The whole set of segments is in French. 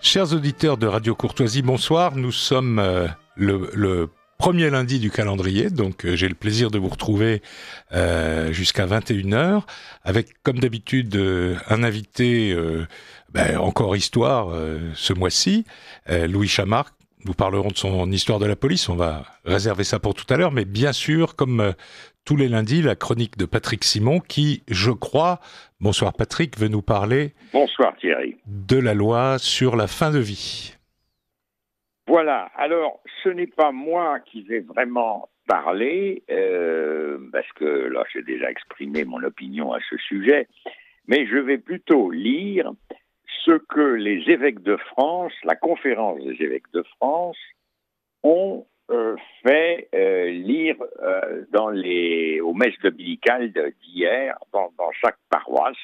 Chers auditeurs de Radio Courtoisie, bonsoir. Nous sommes le premier lundi du calendrier, donc j'ai le plaisir de vous retrouver jusqu'à 21h, avec comme d'habitude un invité, encore histoire ce mois-ci, Louis Chamard. Nous parlerons de son histoire de la police, on va réserver ça pour tout à l'heure, mais bien sûr, comme tous les lundis, la chronique de Patrick Simon qui, je crois, bonsoir Patrick, veut nous parler... Bonsoir Thierry. ...de la loi sur la fin de vie. Voilà, alors ce n'est pas moi qui vais vraiment parler, parce que là j'ai déjà exprimé mon opinion à ce sujet, mais je vais plutôt lire ce que les évêques de France, la conférence des évêques de France, ont fait lire aux messes dominicales d'hier dans chaque paroisse.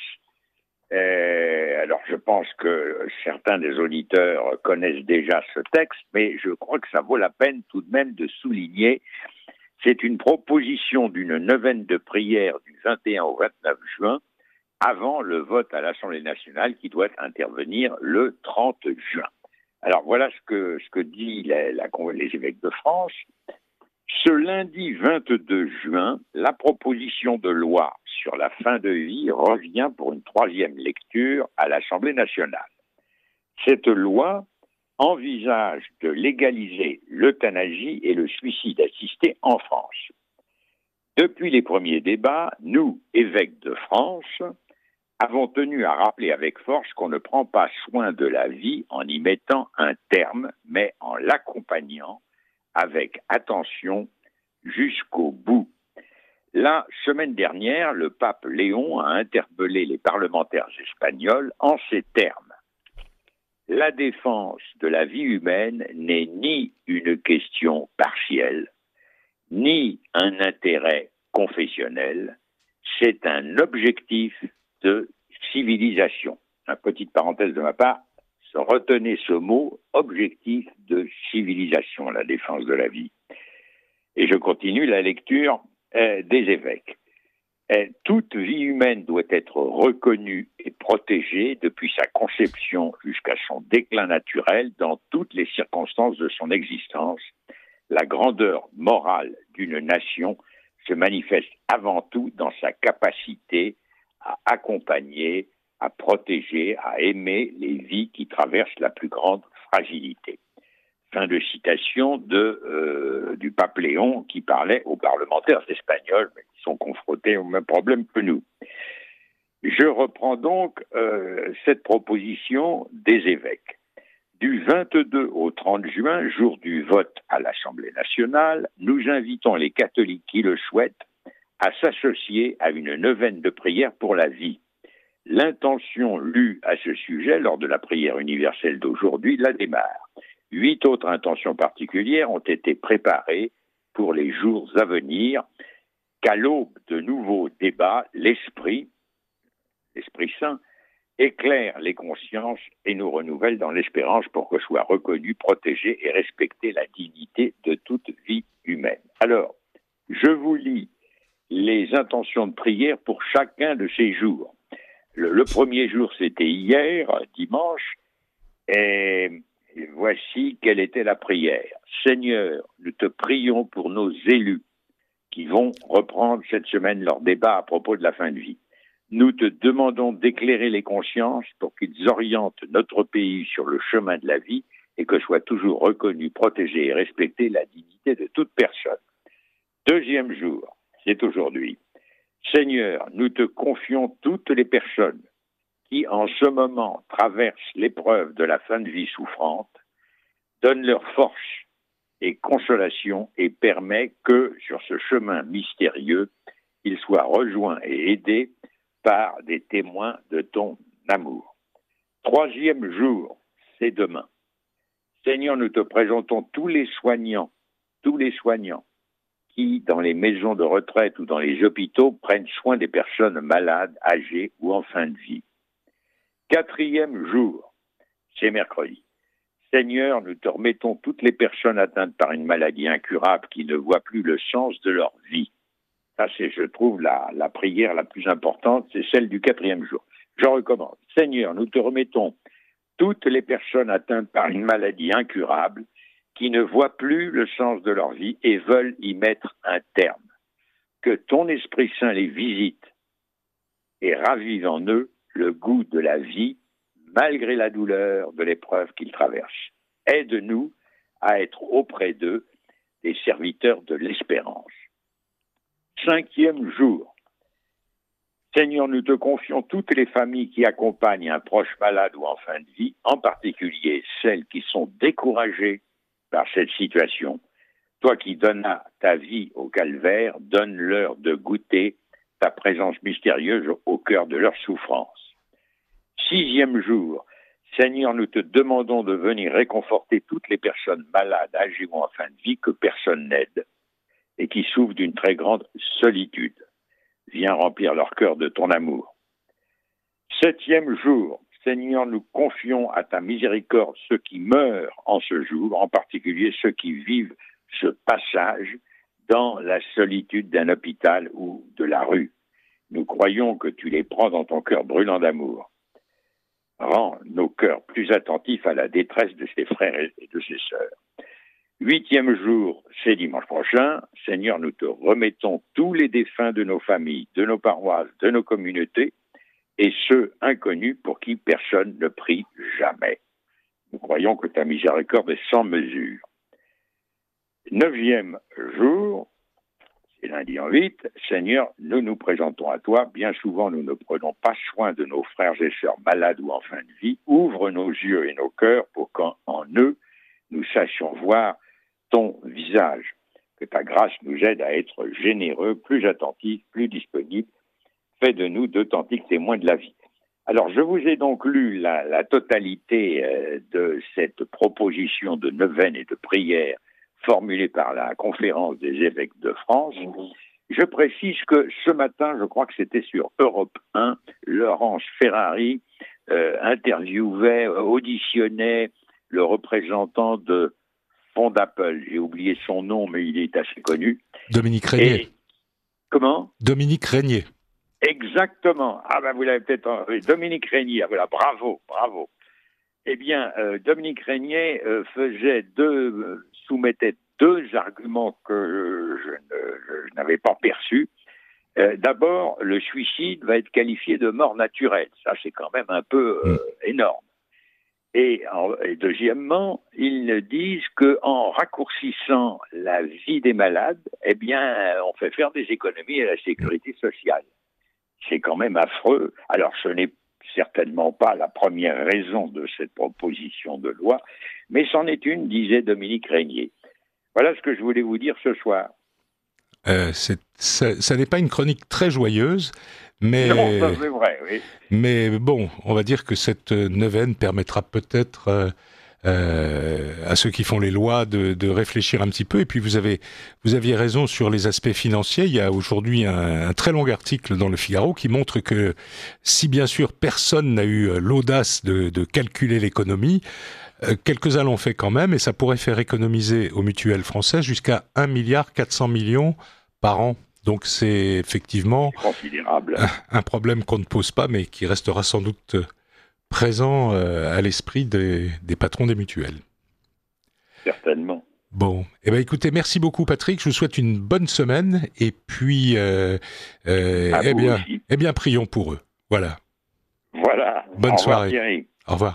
Alors je pense que certains des auditeurs connaissent déjà ce texte, mais je crois que ça vaut la peine tout de même de souligner. C'est une proposition d'une neuvaine de prière du 21 au 29 juin, avant le vote à l'Assemblée nationale qui doit intervenir le 30 juin. Alors voilà ce que dit les évêques de France. Ce lundi 22 juin, la proposition de loi sur la fin de vie revient pour une troisième lecture à l'Assemblée nationale. Cette loi envisage de légaliser l'euthanasie et le suicide assisté en France. Depuis les premiers débats, nous, évêques de France, avons tenu à rappeler avec force qu'on ne prend pas soin de la vie en y mettant un terme, mais en l'accompagnant avec attention jusqu'au bout. La semaine dernière, le pape Léon a interpellé les parlementaires espagnols en ces termes. La défense de la vie humaine n'est ni une question partielle, ni un intérêt confessionnel, c'est un objectif de civilisation. Une petite parenthèse de ma part, retenez ce mot, objectif de civilisation, la défense de la vie. Et je continue la lecture des évêques. Toute vie humaine doit être reconnue et protégée depuis sa conception jusqu'à son déclin naturel dans toutes les circonstances de son existence. La grandeur morale d'une nation se manifeste avant tout dans sa capacité à accompagner, à protéger, à aimer les vies qui traversent la plus grande fragilité. Fin de citation du pape Léon qui parlait aux parlementaires espagnols qui sont confrontés au même problème que nous. Je reprends donc cette proposition des évêques. Du 22 au 30 juin, jour du vote à l'Assemblée nationale, nous invitons les catholiques qui le souhaitent à s'associer à une neuvaine de prière pour la vie. L'intention lue à ce sujet lors de la prière universelle d'aujourd'hui la démarre. 8 autres intentions particulières ont été préparées pour les jours à venir, qu'à l'aube de nouveaux débats, l'Esprit Saint, éclaire les consciences et nous renouvelle dans l'espérance pour que soit reconnue, protégée et respectée la dignité de toute vie humaine. Alors, je vous lis les intentions de prière pour chacun de ces jours. Le premier jour, c'était hier, dimanche, et voici quelle était la prière. Seigneur, nous te prions pour nos élus qui vont reprendre cette semaine leur débat à propos de la fin de vie. Nous te demandons d'éclairer les consciences pour qu'ils orientent notre pays sur le chemin de la vie et que soit toujours reconnue, protégée et respectée la dignité de toute personne. Deuxième jour, c'est aujourd'hui. Seigneur, nous te confions toutes les personnes qui, en ce moment, traversent l'épreuve de la fin de vie souffrante, donne leur force et consolation et permet que, sur ce chemin mystérieux, ils soient rejoints et aidés par des témoins de ton amour. Troisième jour, c'est demain. Seigneur, nous te présentons tous les soignants qui, dans les maisons de retraite ou dans les hôpitaux, prennent soin des personnes malades, âgées ou en fin de vie. Quatrième jour, c'est mercredi. Seigneur, nous te remettons toutes les personnes atteintes par une maladie incurable qui ne voient plus le sens de leur vie. Ça, c'est, je trouve, la prière la plus importante, c'est celle du quatrième jour. Je recommence. Seigneur, nous te remettons toutes les personnes atteintes par une maladie incurable qui ne voient plus le sens de leur vie et veulent y mettre un terme. Que ton Esprit Saint les visite et ravive en eux le goût de la vie malgré la douleur de l'épreuve qu'ils traversent. Aide-nous à être auprès d'eux des serviteurs de l'espérance. 5e jour. Seigneur, nous te confions toutes les familles qui accompagnent un proche malade ou en fin de vie, en particulier celles qui sont découragées par cette situation. Toi qui donnas ta vie au calvaire, donne-leur de goûter ta présence mystérieuse au cœur de leur souffrance. 6e jour. Seigneur, nous te demandons de venir réconforter toutes les personnes malades, âgées ou en fin de vie que personne n'aide et qui souffrent d'une très grande solitude. Viens remplir leur cœur de ton amour. 7e jour, Seigneur, nous confions à ta miséricorde ceux qui meurent en ce jour, en particulier ceux qui vivent ce passage dans la solitude d'un hôpital ou de la rue. Nous croyons que tu les prends dans ton cœur brûlant d'amour. Rends nos cœurs plus attentifs à la détresse de ses frères et de ses sœurs. 8e jour, c'est dimanche prochain. Seigneur, nous te remettons tous les défunts de nos familles, de nos paroisses, de nos communautés, et ceux inconnus pour qui personne ne prie jamais. Nous croyons que ta miséricorde est sans mesure. 9e jour, c'est lundi en 8, Seigneur, nous nous présentons à toi. Bien souvent, nous ne prenons pas soin de nos frères et sœurs malades ou en fin de vie. Ouvre nos yeux et nos cœurs pour qu'en eux, nous sachions voir ton visage. Que ta grâce nous aide à être généreux, plus attentifs, plus disponibles. Fais de nous d'authentiques témoins de la vie. Alors, je vous ai donc lu la totalité de cette proposition de neuvaine et de prière formulée par la conférence des évêques de France. Je précise que ce matin, je crois que c'était sur Europe 1, Laurence Ferrari interviewait, auditionnait le représentant de Fondapple. J'ai oublié son nom, mais il est assez connu. Dominique Régnier. Comment ? Dominique Régnier. Exactement. Ah ben vous l'avez peut-être... Dominique Régnier, voilà, bravo. Eh bien, Dominique Régnier soumettait deux arguments que je n'avais pas perçus. D'abord, le suicide va être qualifié de mort naturelle. Ça, c'est quand même un peu énorme. Et deuxièmement, ils disent qu'en raccourcissant la vie des malades, eh bien, on fait faire des économies à la sécurité sociale. C'est quand même affreux. Alors, ce n'est certainement pas la première raison de cette proposition de loi, mais c'en est une, disait Dominique Régnier. Voilà ce que je voulais vous dire ce soir. Ça n'est pas une chronique très joyeuse, mais... Non, ça c'est vrai, oui. Mais bon, on va dire que cette neuvaine permettra peut-être à ceux qui font les lois de réfléchir un petit peu. Et puis vous aviez raison sur les aspects financiers. Il y a aujourd'hui un très long article dans Le Figaro qui montre que si bien sûr personne n'a eu l'audace de calculer l'économie, quelques-uns l'ont fait quand même, et ça pourrait faire économiser aux mutuelles françaises jusqu'à 1,4 milliard par an. Donc c'est effectivement considérable. Un problème qu'on ne pose pas, mais qui restera sans doute présent à l'esprit des patrons des mutuelles. Certainement. Bon, eh ben écoutez, merci beaucoup Patrick, je vous souhaite une bonne semaine, et puis eh bien prions pour eux. Voilà. Voilà. Bonne soirée. Thierry. Au revoir.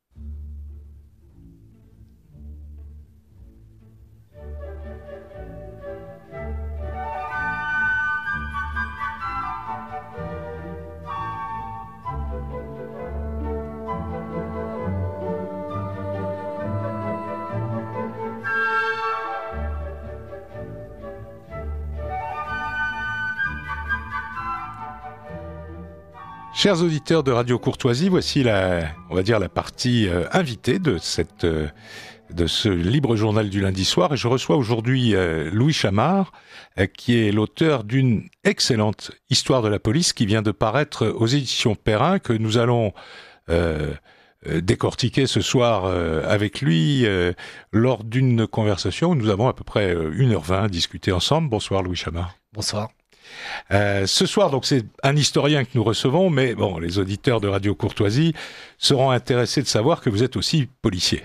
Chers auditeurs de Radio Courtoisie, voici la partie invitée de ce libre journal du lundi soir. Et je reçois aujourd'hui Louis Chamard, qui est l'auteur d'une excellente histoire de la police qui vient de paraître aux éditions Perrin, que nous allons décortiquer ce soir avec lui lors d'une conversation où nous avons à peu près 1h20 à discuter ensemble. Bonsoir Louis Chamard. Bonsoir. Ce soir, donc c'est un historien que nous recevons, mais bon, les auditeurs de Radio Courtoisie seront intéressés de savoir que vous êtes aussi policier.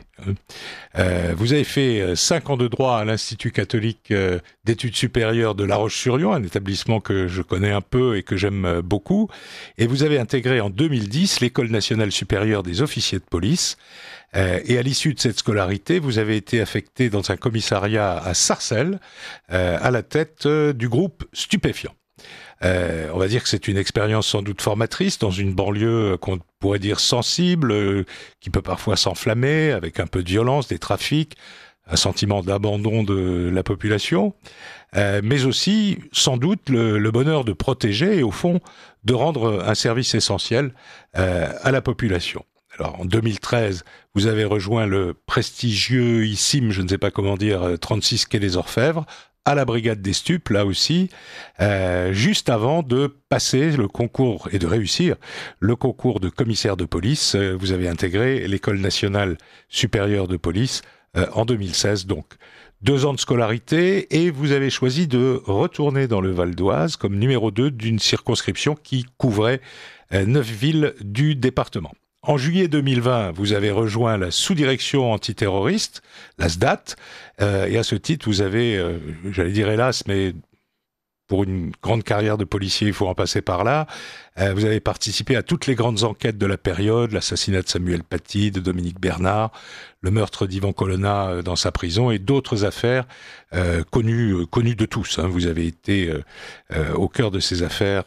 Vous avez fait 5 ans de droit à l'Institut catholique d'études supérieures de La Roche-sur-Yon, un établissement que je connais un peu et que j'aime beaucoup, et vous avez intégré en 2010 l'École nationale supérieure des officiers de police. Et à l'issue de cette scolarité, vous avez été affecté dans un commissariat à Sarcelles, à la tête du groupe Stupéfiants. On va dire que c'est une expérience sans doute formatrice dans une banlieue qu'on pourrait dire sensible, qui peut parfois s'enflammer avec un peu de violence, des trafics, un sentiment d'abandon de la population, mais aussi sans doute le bonheur de protéger et au fond de rendre un service essentiel à la population. Alors, en 2013, vous avez rejoint le prestigieusissime, je ne sais pas comment dire, 36 quai des Orfèvres, à la brigade des stupes, là aussi, juste avant de passer le concours et de réussir le concours de commissaire de police. Vous avez intégré l'École nationale supérieure de police en 2016, donc 2 ans de scolarité, et vous avez choisi de retourner dans le Val d'Oise comme numéro 2 d'une circonscription qui couvrait 9 villes du département. En juillet 2020, vous avez rejoint la sous-direction antiterroriste, la SDAT, et à ce titre, vous avez, j'allais dire hélas, mais pour une grande carrière de policier, il faut en passer par là. Vous avez participé à toutes les grandes enquêtes de la période, l'assassinat de Samuel Paty, de Dominique Bernard, le meurtre d'Ivan Colonna dans sa prison et d'autres affaires connues de tous. Vous avez été au cœur de ces affaires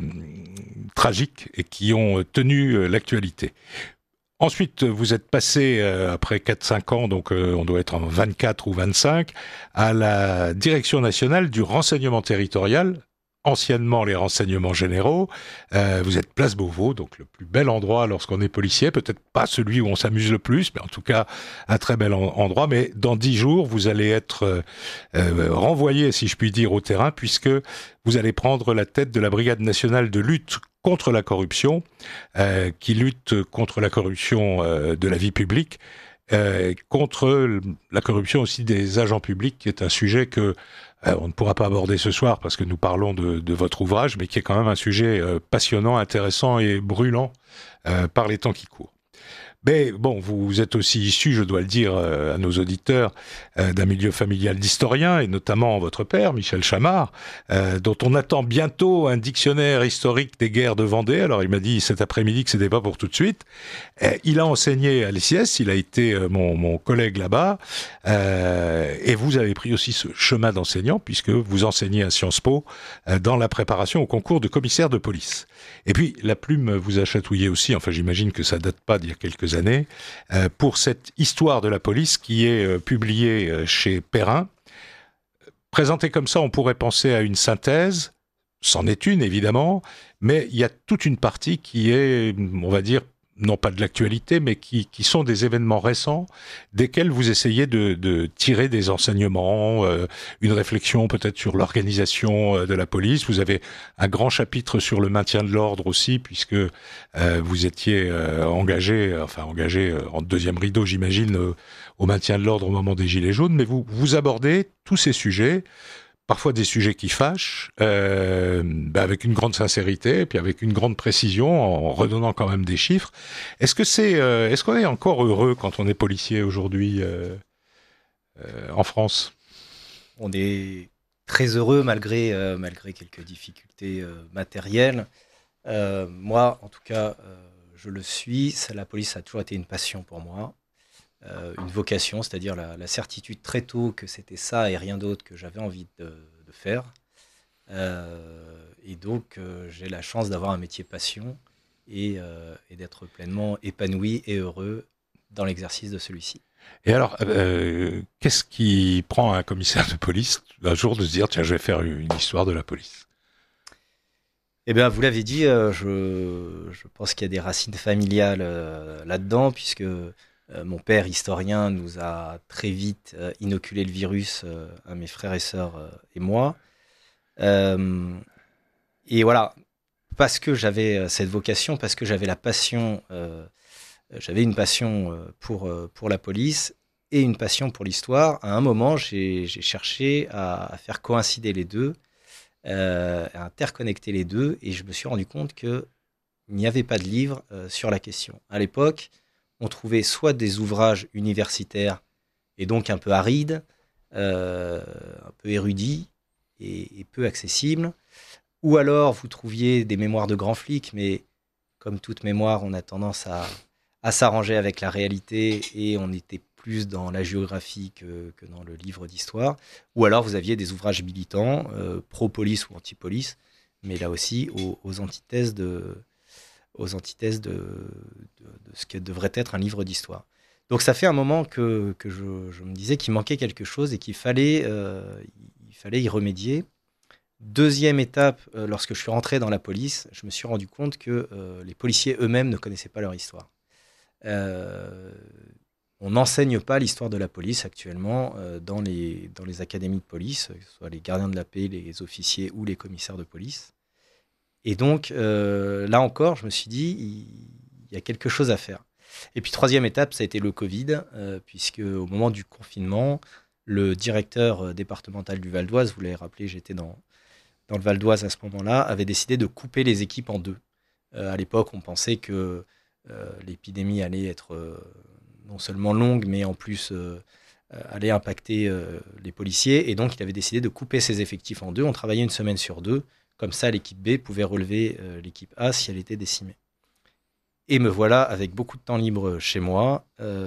tragiques et qui ont tenu l'actualité. Ensuite, vous êtes passé, après 4-5 ans, donc on doit être en 24 ou 25, à la Direction nationale du renseignement territorial, anciennement les renseignements généraux. Vous êtes Place Beauvau, donc le plus bel endroit lorsqu'on est policier, peut-être pas celui où on s'amuse le plus, mais en tout cas un très bel endroit. Mais dans 10 jours, vous allez être renvoyé, si je puis dire, au terrain, puisque vous allez prendre la tête de la Brigade nationale de lutte contre la corruption, qui lutte contre la corruption de la vie publique, contre la corruption aussi des agents publics, qui est un sujet que on ne pourra pas aborder ce soir parce que nous parlons de votre ouvrage, mais qui est quand même un sujet passionnant, intéressant et brûlant par les temps qui courent. Mais bon, vous êtes aussi issu, je dois le dire à nos auditeurs, d'un milieu familial d'historiens, et notamment votre père, Michel Chamard, dont on attend bientôt un dictionnaire historique des guerres de Vendée. Alors il m'a dit cet après-midi que c'était pas pour tout de suite. Il a enseigné à l'ESIS, il a été mon collègue là-bas, et vous avez pris aussi ce chemin d'enseignant, puisque vous enseignez à Sciences Po dans la préparation au concours de commissaire de police. Et puis, la plume vous a chatouillé aussi, enfin j'imagine que ça date pas d'il y a quelques années, pour cette histoire de la police qui est publiée chez Perrin. Présentée comme ça, on pourrait penser à une synthèse, c'en est une évidemment, mais il y a toute une partie qui est, on va dire, non pas de l'actualité, mais qui sont des événements récents, desquels vous essayez de tirer des enseignements, une réflexion peut-être sur l'organisation de la police. Vous avez un grand chapitre sur le maintien de l'ordre aussi, puisque vous étiez engagé en deuxième rideau, j'imagine, au maintien de l'ordre au moment des Gilets jaunes, mais vous abordez tous ces sujets, parfois des sujets qui fâchent, avec une grande sincérité, et puis avec une grande précision, en redonnant quand même des chiffres. Est-ce qu'on est encore heureux quand on est policier aujourd'hui en France ? On est très heureux malgré quelques difficultés matérielles. Moi, en tout cas, je le suis. La police a toujours été une passion pour moi. Une vocation, c'est-à-dire la certitude très tôt que c'était ça et rien d'autre que j'avais envie de faire. Et donc, j'ai la chance d'avoir un métier passion et d'être pleinement épanoui et heureux dans l'exercice de celui-ci. Et alors, qu'est-ce qui prend un commissaire de police un jour de se dire « Tiens, je vais faire une histoire de la police » ? Eh bien, vous l'avez dit, je pense qu'il y a des racines familiales là-dedans, puisque mon père, historien, nous a très vite inoculé le virus à mes frères et sœurs et moi. Et voilà, parce que j'avais cette vocation, parce que j'avais la passion, j'avais une passion pour la police et une passion pour l'histoire. À un moment, j'ai cherché à faire coïncider les deux. à interconnecter les deux, et je me suis rendu compte qu'il n'y avait pas de livre sur la question. À l'époque, on trouvait soit des ouvrages universitaires, et donc un peu arides, un peu érudits, et peu accessibles, ou alors vous trouviez des mémoires de grands flics, mais comme toute mémoire, on a tendance à s'arranger avec la réalité, et on était plus dans la géographie que dans le livre d'histoire. Ou alors vous aviez des ouvrages militants, pro-police ou anti-police, mais là aussi aux antithèses de ce que devrait être un livre d'histoire. Donc ça fait un moment que je me disais qu'il manquait quelque chose et qu'il fallait y remédier. Deuxième étape, lorsque je suis rentré dans la police, je me suis rendu compte que les policiers eux-mêmes ne connaissaient pas leur histoire. On n'enseigne pas l'histoire de la police actuellement dans les académies de police, que ce soit les gardiens de la paix, les officiers ou les commissaires de police. Et donc, là encore, je me suis dit, il y a quelque chose à faire. Et puis, troisième étape, ça a été le Covid, puisque au moment du confinement, le directeur départemental du Val d'Oise, vous l'avez rappelé, j'étais dans le Val d'Oise à ce moment-là, avait décidé de couper les équipes en deux. À l'époque, on pensait que l'épidémie allait être non seulement longue, mais en plus allait impacter les policiers. Et donc, il avait décidé de couper ses effectifs en deux. On travaillait une semaine sur deux. Comme ça, l'équipe B pouvait relever l'équipe A si elle était décimée. Et me voilà avec beaucoup de temps libre chez moi,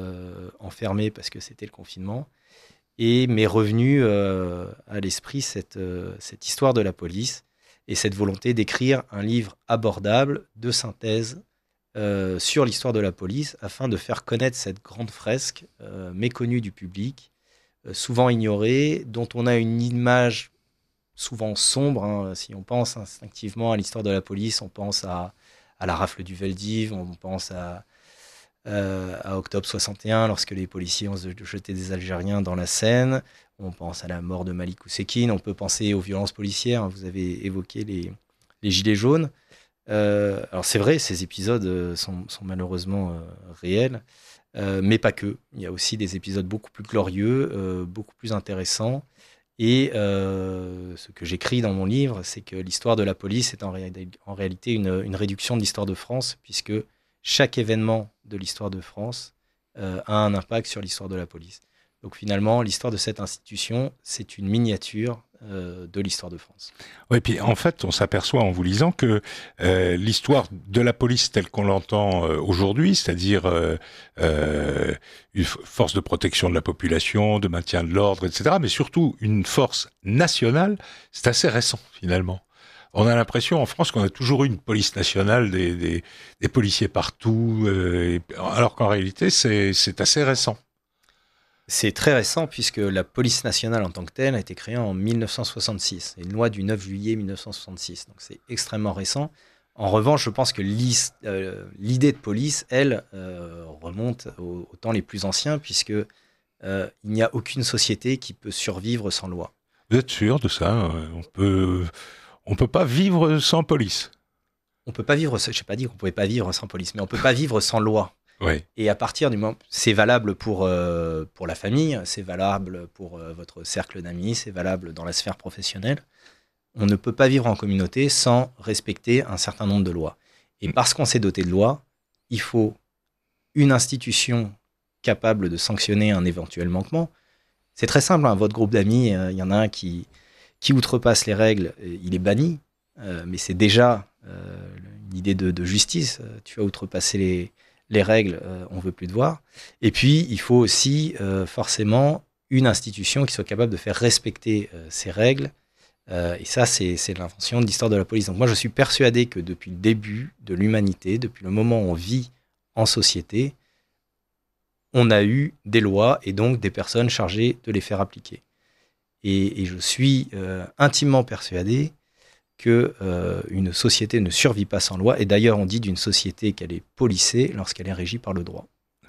enfermé parce que c'était le confinement. Et m'est revenu à l'esprit cette histoire de la police et cette volonté d'écrire un livre abordable de synthèse sur l'histoire de la police afin de faire connaître cette grande fresque méconnue du public, souvent ignorée, dont on a une image souvent sombre. Hein. Si on pense instinctivement à l'histoire de la police, on pense à la rafle du Veldiv, on pense à octobre 61, lorsque les policiers ont jeté des Algériens dans la Seine. On pense à la mort de Malik Oussekine. On peut penser aux violences policières. Vous avez évoqué les Gilets jaunes. Alors c'est vrai, ces épisodes sont malheureusement réels, mais pas que. Il y a aussi des épisodes beaucoup plus glorieux, beaucoup plus intéressants. Et ce que j'écris dans mon livre, c'est que l'histoire de la police est en réalité une réduction de l'histoire de France, puisque chaque événement de l'histoire de France a un impact sur l'histoire de la police. Donc finalement, l'histoire de cette institution, c'est une miniature de l'histoire de France. Oui, puis en fait, on s'aperçoit en vous lisant que l'histoire de la police telle qu'on l'entend aujourd'hui, c'est-à-dire une force de protection de la population, de maintien de l'ordre, etc., mais surtout une force nationale, c'est assez récent finalement. On a l'impression en France qu'on a toujours eu une police nationale, des policiers partout, alors qu'en réalité, c'est assez récent. C'est très récent puisque la police nationale en tant que telle a été créée en 1966. C'est une loi du 9 juillet 1966, donc c'est extrêmement récent. En revanche, je pense que l'idée de police, elle, remonte aux temps les plus anciens, puisque il n'y a aucune société qui peut survivre sans loi. Vous êtes sûr de ça ? On peut pas vivre sans police. On peut pas vivre, je n'ai pas dit qu'on pouvait pas vivre sans police, mais on peut pas vivre sans loi. Oui. Et à partir du moment, c'est valable pour la famille, c'est valable pour votre cercle d'amis, c'est valable dans la sphère professionnelle. On ne peut pas vivre en communauté sans respecter un certain nombre de lois. Et parce qu'on s'est doté de lois, il faut une institution capable de sanctionner un éventuel manquement. C'est très simple, hein, votre groupe d'amis, il y en a un qui outrepasse les règles, il est banni, mais c'est déjà une idée de justice. Tu as outrepassé les règles, on ne veut plus te voir. Et puis, il faut aussi forcément une institution qui soit capable de faire respecter ces règles. Et ça, c'est l'invention de l'histoire de la police. Donc moi, je suis persuadé que depuis le début de l'humanité, depuis le moment où on vit en société, on a eu des lois et donc des personnes chargées de les faire appliquer. Et je suis intimement persuadé qu'une société ne survit pas sans loi. Et d'ailleurs, on dit d'une société qu'elle est policée lorsqu'elle est régie par le droit.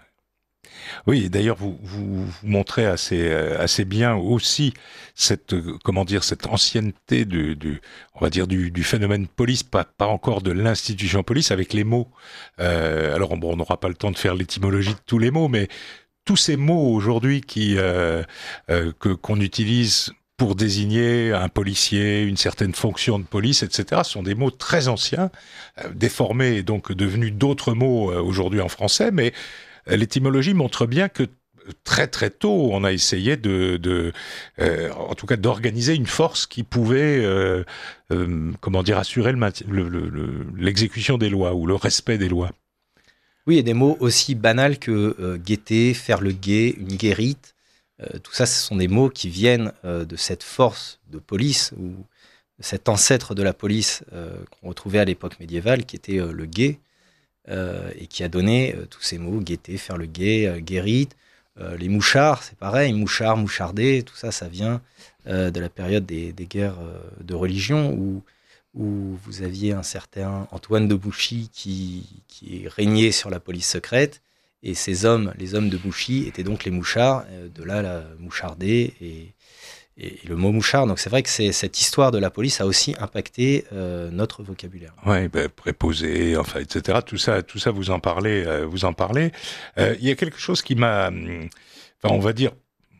Oui, d'ailleurs, vous montrez assez bien aussi cette ancienneté on va dire du phénomène police, pas encore de l'institution police, avec les mots. Alors, on n'aura pas le temps de faire l'étymologie de tous les mots, mais tous ces mots aujourd'hui qu'on utilise pour désigner un policier, une certaine fonction de police, etc. Ce sont des mots très anciens, déformés et donc devenus d'autres mots aujourd'hui en français, mais l'étymologie montre bien que très très tôt, on a essayé en tout cas d'organiser une force qui pouvait, assurer l'exécution des lois ou le respect des lois. Oui, il y a des mots aussi banals que guetter, faire le guet, une guérite. Tout ça, ce sont des mots qui viennent de cette force de police ou cet ancêtre de la police qu'on retrouvait à l'époque médiévale, qui était le guet, et qui a donné tous ces mots, guetter, faire le guet, guérite. Les mouchards, c'est pareil, mouchard, moucharder, tout ça, ça vient de la période des guerres de religion où vous aviez un certain Antoine de Bouchy qui régnait sur la police secrète, et ces hommes, les hommes de Bouchy, étaient donc les mouchards, de là la moucharder et le mot mouchard. Donc c'est vrai que cette histoire de la police a aussi impacté notre vocabulaire. Oui, préposé, enfin, etc. Tout ça, vous en parlez. Il y a quelque chose qui m'a, on va dire,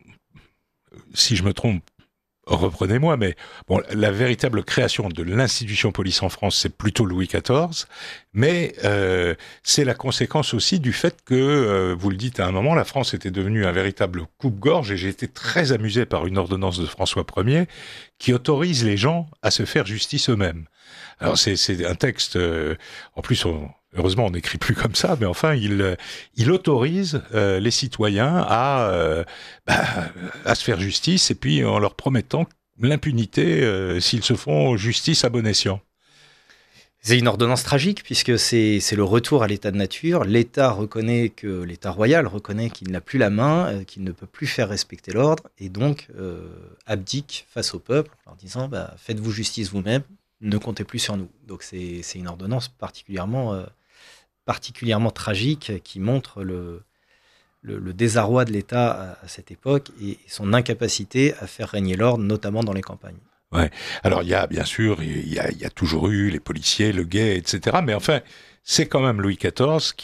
si je me trompe, reprenez-moi, mais bon, la véritable création de l'institution police en France, c'est plutôt Louis XIV, mais c'est la conséquence aussi du fait que, vous le dites à un moment, la France était devenue un véritable coupe-gorge, et j'ai été très amusé par une ordonnance de François Ier qui autorise les gens à se faire justice eux-mêmes. Alors c'est un texte, en plus heureusement, on n'écrit plus comme ça, mais enfin, il autorise les citoyens à se faire justice, et puis en leur promettant l'impunité s'ils se font justice à bon escient. C'est une ordonnance tragique, puisque c'est le retour à l'état de nature. L'État royal reconnaît qu'il n'a plus la main, qu'il ne peut plus faire respecter l'ordre, et donc abdique face au peuple en leur disant faites-vous justice vous-même, ne comptez plus sur nous. Donc c'est une ordonnance particulièrement tragique qui montre le désarroi de l'État à cette époque et son incapacité à faire régner l'ordre, notamment dans les campagnes. Ouais. Alors il y a bien sûr, il y a toujours eu les policiers, le guet, etc. Mais enfin, c'est quand même Louis XIV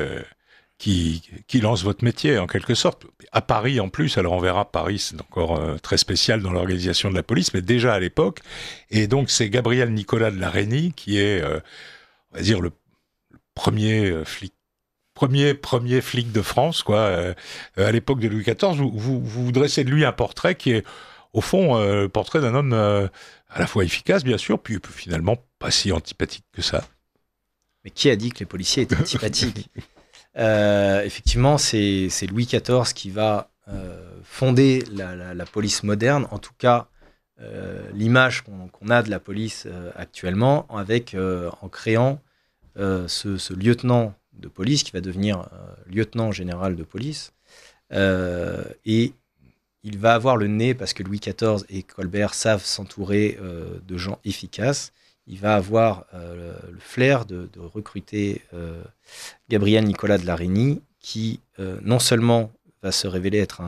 qui lance votre métier en quelque sorte. À Paris en plus, alors on verra, Paris c'est encore très spécial dans l'organisation de la police, mais déjà à l'époque. Et donc c'est Gabriel Nicolas de la Reynie qui est, on va dire, le premier flic de France, quoi. À l'époque de Louis XIV, vous dressez de lui un portrait qui est, au fond, le portrait d'un homme à la fois efficace, bien sûr, puis finalement pas si antipathique que ça. Mais qui a dit que les policiers étaient antipathiques ? Effectivement, c'est Louis XIV qui va fonder la police moderne, en tout cas l'image qu'on a de la police actuellement, en créant ce lieutenant de police qui va devenir lieutenant général de police. Et il va avoir le nez, parce que Louis XIV et Colbert savent s'entourer de gens efficaces. Il va avoir le flair de recruter Gabriel Nicolas de la Reynie, qui non seulement va se révéler être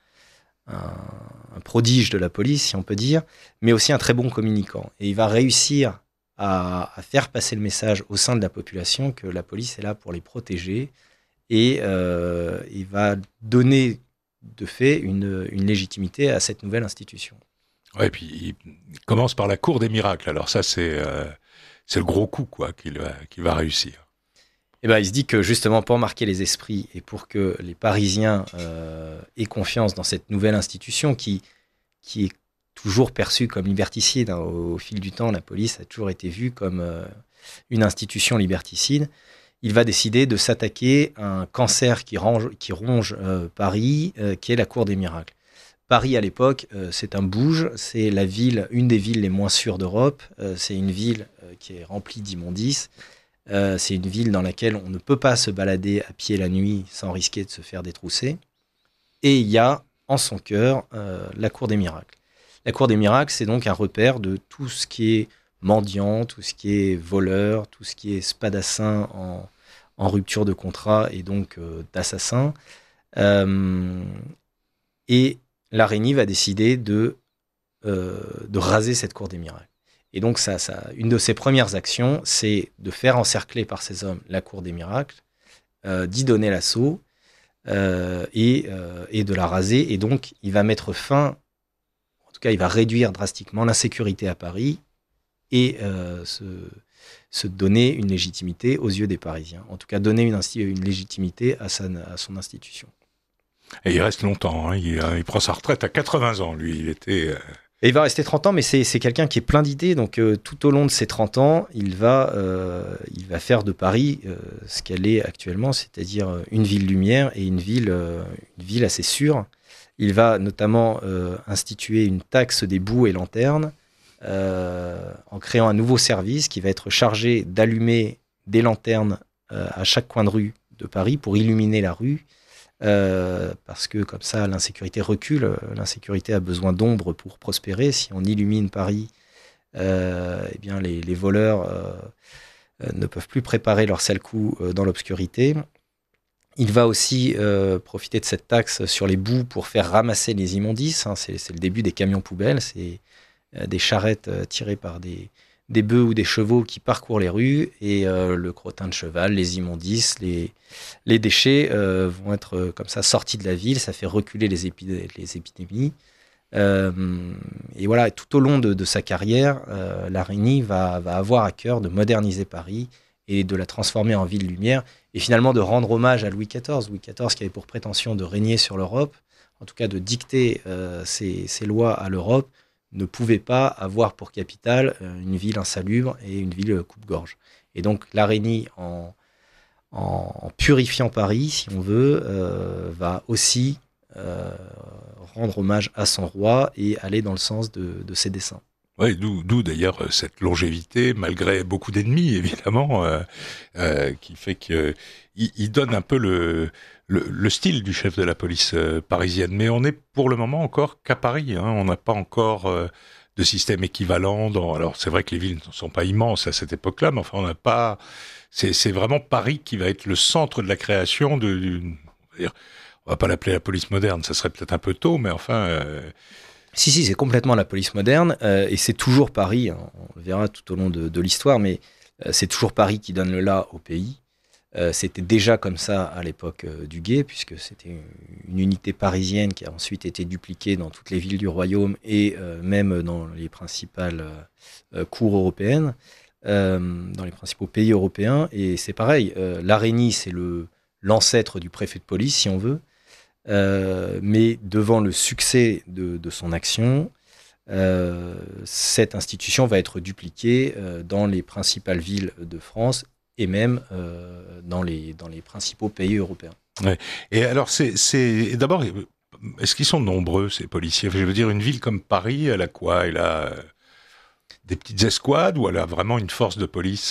un prodige de la police, si on peut dire, mais aussi un très bon communicant. Et il va réussir à faire passer le message au sein de la population que la police est là pour les protéger, et il va donner de fait une légitimité à cette nouvelle institution. Ouais, et puis il commence par la cour des miracles. Alors ça, c'est le gros coup, quoi, qu'il va réussir. Et il se dit que justement pour marquer les esprits et pour que les Parisiens aient confiance dans cette nouvelle institution qui est toujours perçue comme liberticide. Au fil du temps, la police a toujours été vue comme une institution liberticide. Il va décider de s'attaquer à un cancer qui ronge Paris, qui est la cour des miracles. Paris, à l'époque, c'est un bouge, c'est une des villes les moins sûres d'Europe, c'est une ville qui est remplie d'immondices, c'est une ville dans laquelle on ne peut pas se balader à pied la nuit sans risquer de se faire détrousser. Et il y a en son cœur la cour des miracles. La cour des miracles, c'est donc un repère de tout ce qui est mendiant, tout ce qui est voleur, tout ce qui est spadassin en rupture de contrat et donc d'assassin. Et la Reynie va décider de raser cette cour des miracles. Et donc, une de ses premières actions, c'est de faire encercler par ces hommes la cour des miracles, d'y donner l'assaut et de la raser. Et donc, il va mettre fin, en tout cas, il va réduire drastiquement l'insécurité à Paris et se donner une légitimité aux yeux des Parisiens. En tout cas, donner une légitimité à son institution. Et il reste longtemps, hein. Il prend sa retraite à 80 ans, lui. Et il va rester 30 ans, mais c'est quelqu'un qui est plein d'idées. Donc, tout au long de ces 30 ans, il va faire de Paris ce qu'elle est actuellement, c'est-à-dire une ville lumière et une ville assez sûre. Il va notamment instituer une taxe des boues et lanternes en créant un nouveau service qui va être chargé d'allumer des lanternes à chaque coin de rue de Paris pour illuminer la rue. Parce que comme ça l'insécurité recule, l'insécurité a besoin d'ombre pour prospérer. Si on illumine Paris, eh bien les voleurs ne peuvent plus préparer leur sale coup dans l'obscurité. Il va aussi profiter de cette taxe sur les boues pour faire ramasser les immondices, hein. C'est le début des camions poubelles, c'est des charrettes tirées par des bœufs ou des chevaux qui parcourent les rues, et le crottin de cheval, les immondices, les déchets vont être comme ça sortis de la ville. Ça fait reculer les épidémies. Et voilà, tout au long de sa carrière, Larini va avoir à cœur de moderniser Paris et de la transformer en ville lumière, et finalement de rendre hommage à Louis XIV. Louis XIV qui avait pour prétention de régner sur l'Europe, en tout cas de dicter ses lois à l'Europe, ne pouvait pas avoir pour capitale une ville insalubre et une ville coupe-gorge. Et donc Larini, en purifiant Paris, si on veut, va aussi rendre hommage à son roi et aller dans le sens de ses desseins. Oui, d'où d'ailleurs cette longévité, malgré beaucoup d'ennemis, évidemment, qui fait qu'il donne un peu le style du chef de la police parisienne. Mais on est pour le moment encore qu'à Paris, hein. On n'a pas encore de système équivalent. Alors c'est vrai que les villes ne sont pas immenses à cette époque-là, mais enfin on n'a pas. C'est vraiment Paris qui va être le centre de la création on va pas l'appeler la police moderne, ça serait peut-être un peu tôt, mais enfin. Si, c'est complètement la police moderne, et c'est toujours Paris, hein, on le verra tout au long de l'histoire, mais c'est toujours Paris qui donne le là au pays. C'était déjà comme ça à l'époque du Guet, puisque c'était une unité parisienne qui a ensuite été dupliquée dans toutes les villes du royaume et même dans les principales cours européennes, dans les principaux pays européens. Et c'est pareil, Larini, c'est l'ancêtre du préfet de police, si on veut. Mais devant le succès de son action, cette institution va être dupliquée dans les principales villes de France et même dans les principaux pays européens. Ouais. Et alors, d'abord, est-ce qu'ils sont nombreux, ces policiers? Je veux dire, une ville comme Paris, elle a quoi? Elle a des petites escouades, ou elle a vraiment une force de police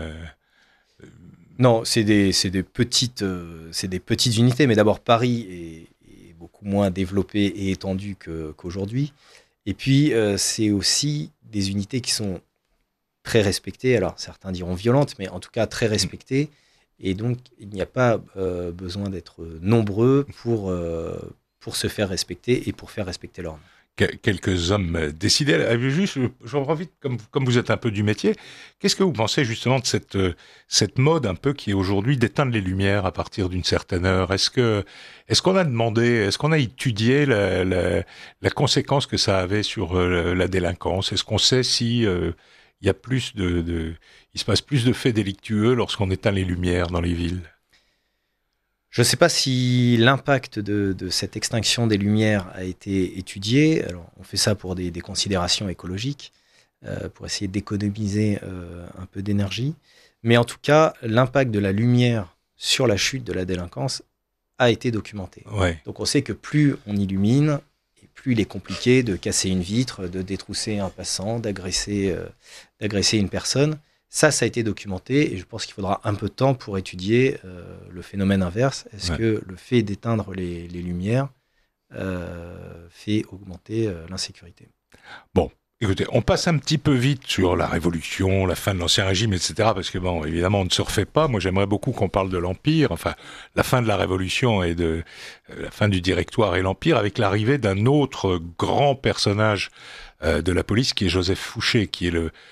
Non, c'est des petites unités, mais d'abord Paris est beaucoup moins développé et étendu qu'aujourd'hui. Et puis c'est aussi des unités qui sont très respectées. Alors certains diront violentes, mais en tout cas très respectées. Et donc il n'y a pas besoin d'être nombreux pour se faire respecter et pour faire respecter l'ordre. Quelques hommes décidés. Juste, j'en profite, comme vous êtes un peu du métier, qu'est-ce que vous pensez justement de cette mode un peu qui est aujourd'hui d'éteindre les lumières à partir d'une certaine heure? Est-ce qu'on a demandé, est-ce qu'on a étudié la conséquence que ça avait sur la délinquance? Est-ce qu'on sait si il y a plus il se passe plus de faits délictueux lorsqu'on éteint les lumières dans les villes? Je ne sais pas si l'impact de cette extinction des lumières a été étudié. Alors, on fait ça pour des considérations écologiques, pour essayer d'économiser un peu d'énergie. Mais en tout cas, l'impact de la lumière sur la chute de la délinquance a été documenté. Ouais. Donc on sait que plus on illumine, et plus il est compliqué de casser une vitre, de détrousser un passant, d'agresser une personne. Ça a été documenté, et je pense qu'il faudra un peu de temps pour étudier le phénomène inverse. Est-ce que le fait d'éteindre les lumières fait augmenter l'insécurité? Bon, écoutez, on passe un petit peu vite sur la Révolution, la fin de l'Ancien Régime, etc., parce que, bon, évidemment, on ne se refait pas. Moi, j'aimerais beaucoup qu'on parle de l'Empire, enfin, la fin de la Révolution et de la fin du Directoire et l'Empire, avec l'arrivée d'un autre grand personnage de la police, qui est Joseph Fouché, qui est le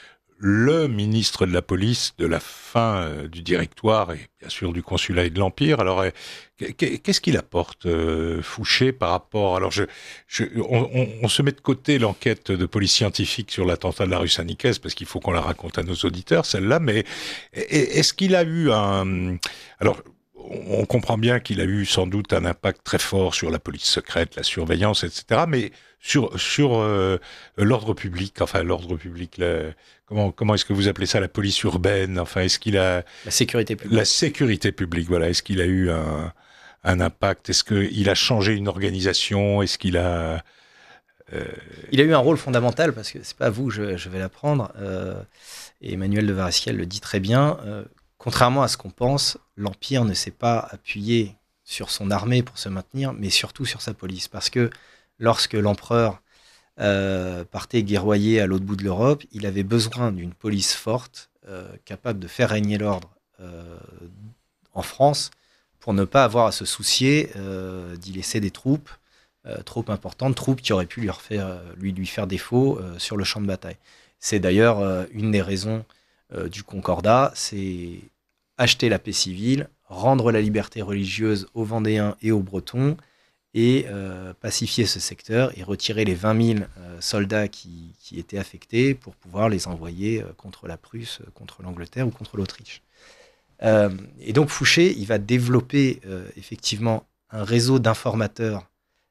le ministre de la police de la fin du Directoire et bien sûr du Consulat et de l'Empire. Alors, qu'est-ce qu'il apporte, Fouché, par rapport... Alors, on se met de côté l'enquête de police scientifique sur l'attentat de la rue Saint-Nicaise, parce qu'il faut qu'on la raconte à nos auditeurs, celle-là, mais est-ce qu'il a eu un... Alors, on comprend bien qu'il a eu sans doute un impact très fort sur la police secrète, la surveillance, etc., mais sur l'ordre public, comment est-ce que vous appelez ça, la police urbaine, enfin, est-ce qu'il a... La sécurité publique. La sécurité publique, voilà, est-ce qu'il a eu un impact, est-ce qu'il a changé une organisation, est-ce qu'il a... Il a eu un rôle fondamental, parce que c'est pas vous, je vais l'apprendre, et Emmanuel de Varesquiel le dit très bien, contrairement à ce qu'on pense, l'Empire ne s'est pas appuyé sur son armée pour se maintenir, mais surtout sur sa police. Parce que lorsque l'empereur partait guerroyer à l'autre bout de l'Europe, il avait besoin d'une police forte, capable de faire régner l'ordre en France, pour ne pas avoir à se soucier d'y laisser des troupes trop importantes, troupes qui auraient pu lui faire défaut sur le champ de bataille. C'est d'ailleurs une des raisons du Concordat, c'est acheter la paix civile, rendre la liberté religieuse aux Vendéens et aux Bretons, et pacifier ce secteur et retirer les 20 000 soldats qui étaient affectés pour pouvoir les envoyer contre la Prusse, contre l'Angleterre ou contre l'Autriche. Et donc Fouché, il va développer effectivement un réseau d'informateurs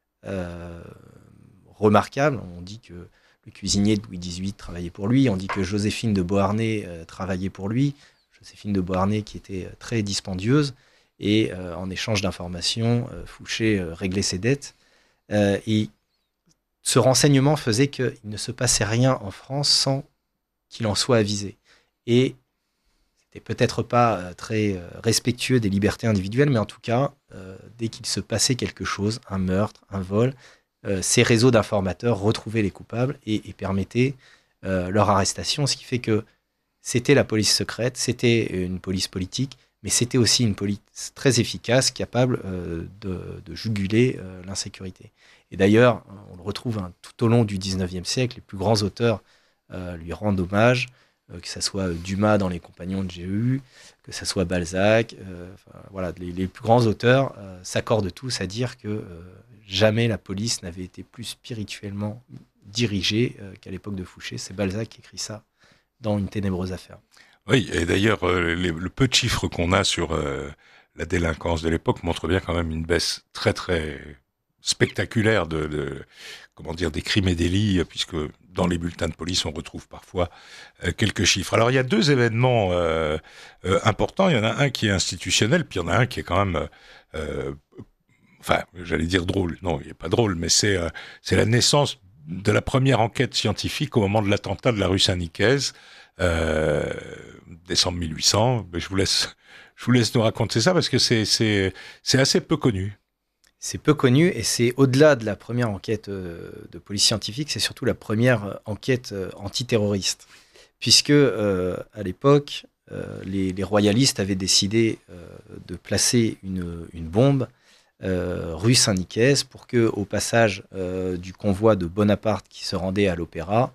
remarquable. On dit que le cuisinier de Louis XVIII travaillait pour lui, on dit que Joséphine de Beauharnais travaillait pour lui, Joséphine de Beauharnais qui était très dispendieuse, et en échange d'informations, Fouché réglait ses dettes. Et ce renseignement faisait qu'il ne se passait rien en France sans qu'il en soit avisé. Et c'était peut-être pas très respectueux des libertés individuelles, mais en tout cas, dès qu'il se passait quelque chose, un meurtre, un vol, ces réseaux d'informateurs retrouvaient les coupables et permettaient leur arrestation, ce qui fait que c'était la police secrète, c'était une police politique, mais c'était aussi une police très efficace, capable de juguler l'insécurité. Et d'ailleurs, on le retrouve tout au long du XIXe siècle, les plus grands auteurs lui rendent hommage, que ce soit Dumas dans Les Compagnons de Jéhu, que ce soit Balzac. Voilà, les plus grands auteurs s'accordent tous à dire que jamais la police n'avait été plus spirituellement dirigée qu'à l'époque de Fouché. C'est Balzac qui écrit ça dans Une ténébreuse affaire. Oui, et d'ailleurs, le peu de chiffres qu'on a sur la délinquance de l'époque montre bien quand même une baisse très très spectaculaire des crimes et délits, puisque dans les bulletins de police, on retrouve parfois quelques chiffres. Alors, il y a deux événements importants. Il y en a un qui est institutionnel, puis il y en a un qui est quand même, j'allais dire drôle. Non, il n'est pas drôle, mais c'est la naissance de la première enquête scientifique au moment de l'attentat de la rue Saint-Nicaise, décembre 1800. Je vous laisse nous raconter ça parce que c'est assez peu connu. C'est peu connu et c'est au-delà de la première enquête de police scientifique, c'est surtout la première enquête antiterroriste. Puisque à l'époque, les royalistes avaient décidé de placer une bombe rue Saint-Nicaise pour que, au passage du convoi de Bonaparte qui se rendait à l'Opéra,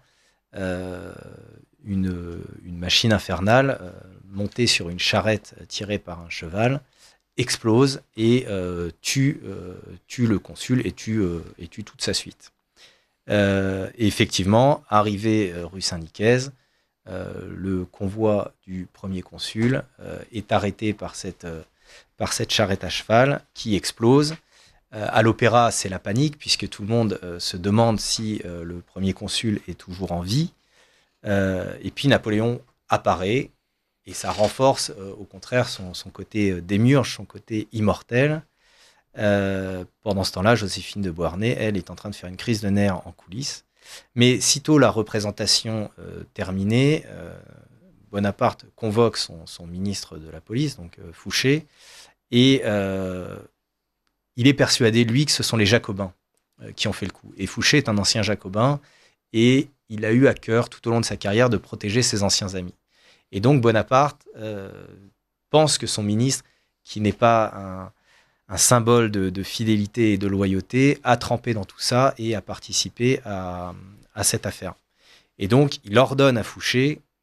une machine infernale montée sur une charrette tirée par un cheval explose et tue le consul et tue toute sa suite. Et effectivement, arrivé rue Saint-Nicaise, le convoi du premier consul est arrêté par cette charrette à cheval qui explose. À l'Opéra, c'est la panique puisque tout le monde se demande si le premier consul est toujours en vie. Et puis Napoléon apparaît et ça renforce au contraire son côté démiurge, son côté immortel. Pendant ce temps-là, Joséphine de Beauharnais, elle, est en train de faire une crise de nerfs en coulisses. Mais sitôt la représentation terminée, Bonaparte convoque son ministre de la police, donc Fouché, et il est persuadé, lui, que ce sont les Jacobins qui ont fait le coup. Et Fouché est un ancien Jacobin, et il a eu à cœur, tout au long de sa carrière, de protéger ses anciens amis. Et donc Bonaparte pense que son ministre, qui n'est pas un symbole de fidélité et de loyauté, a trempé dans tout ça et a participé à cette affaire. Et donc, il ordonne à Fouché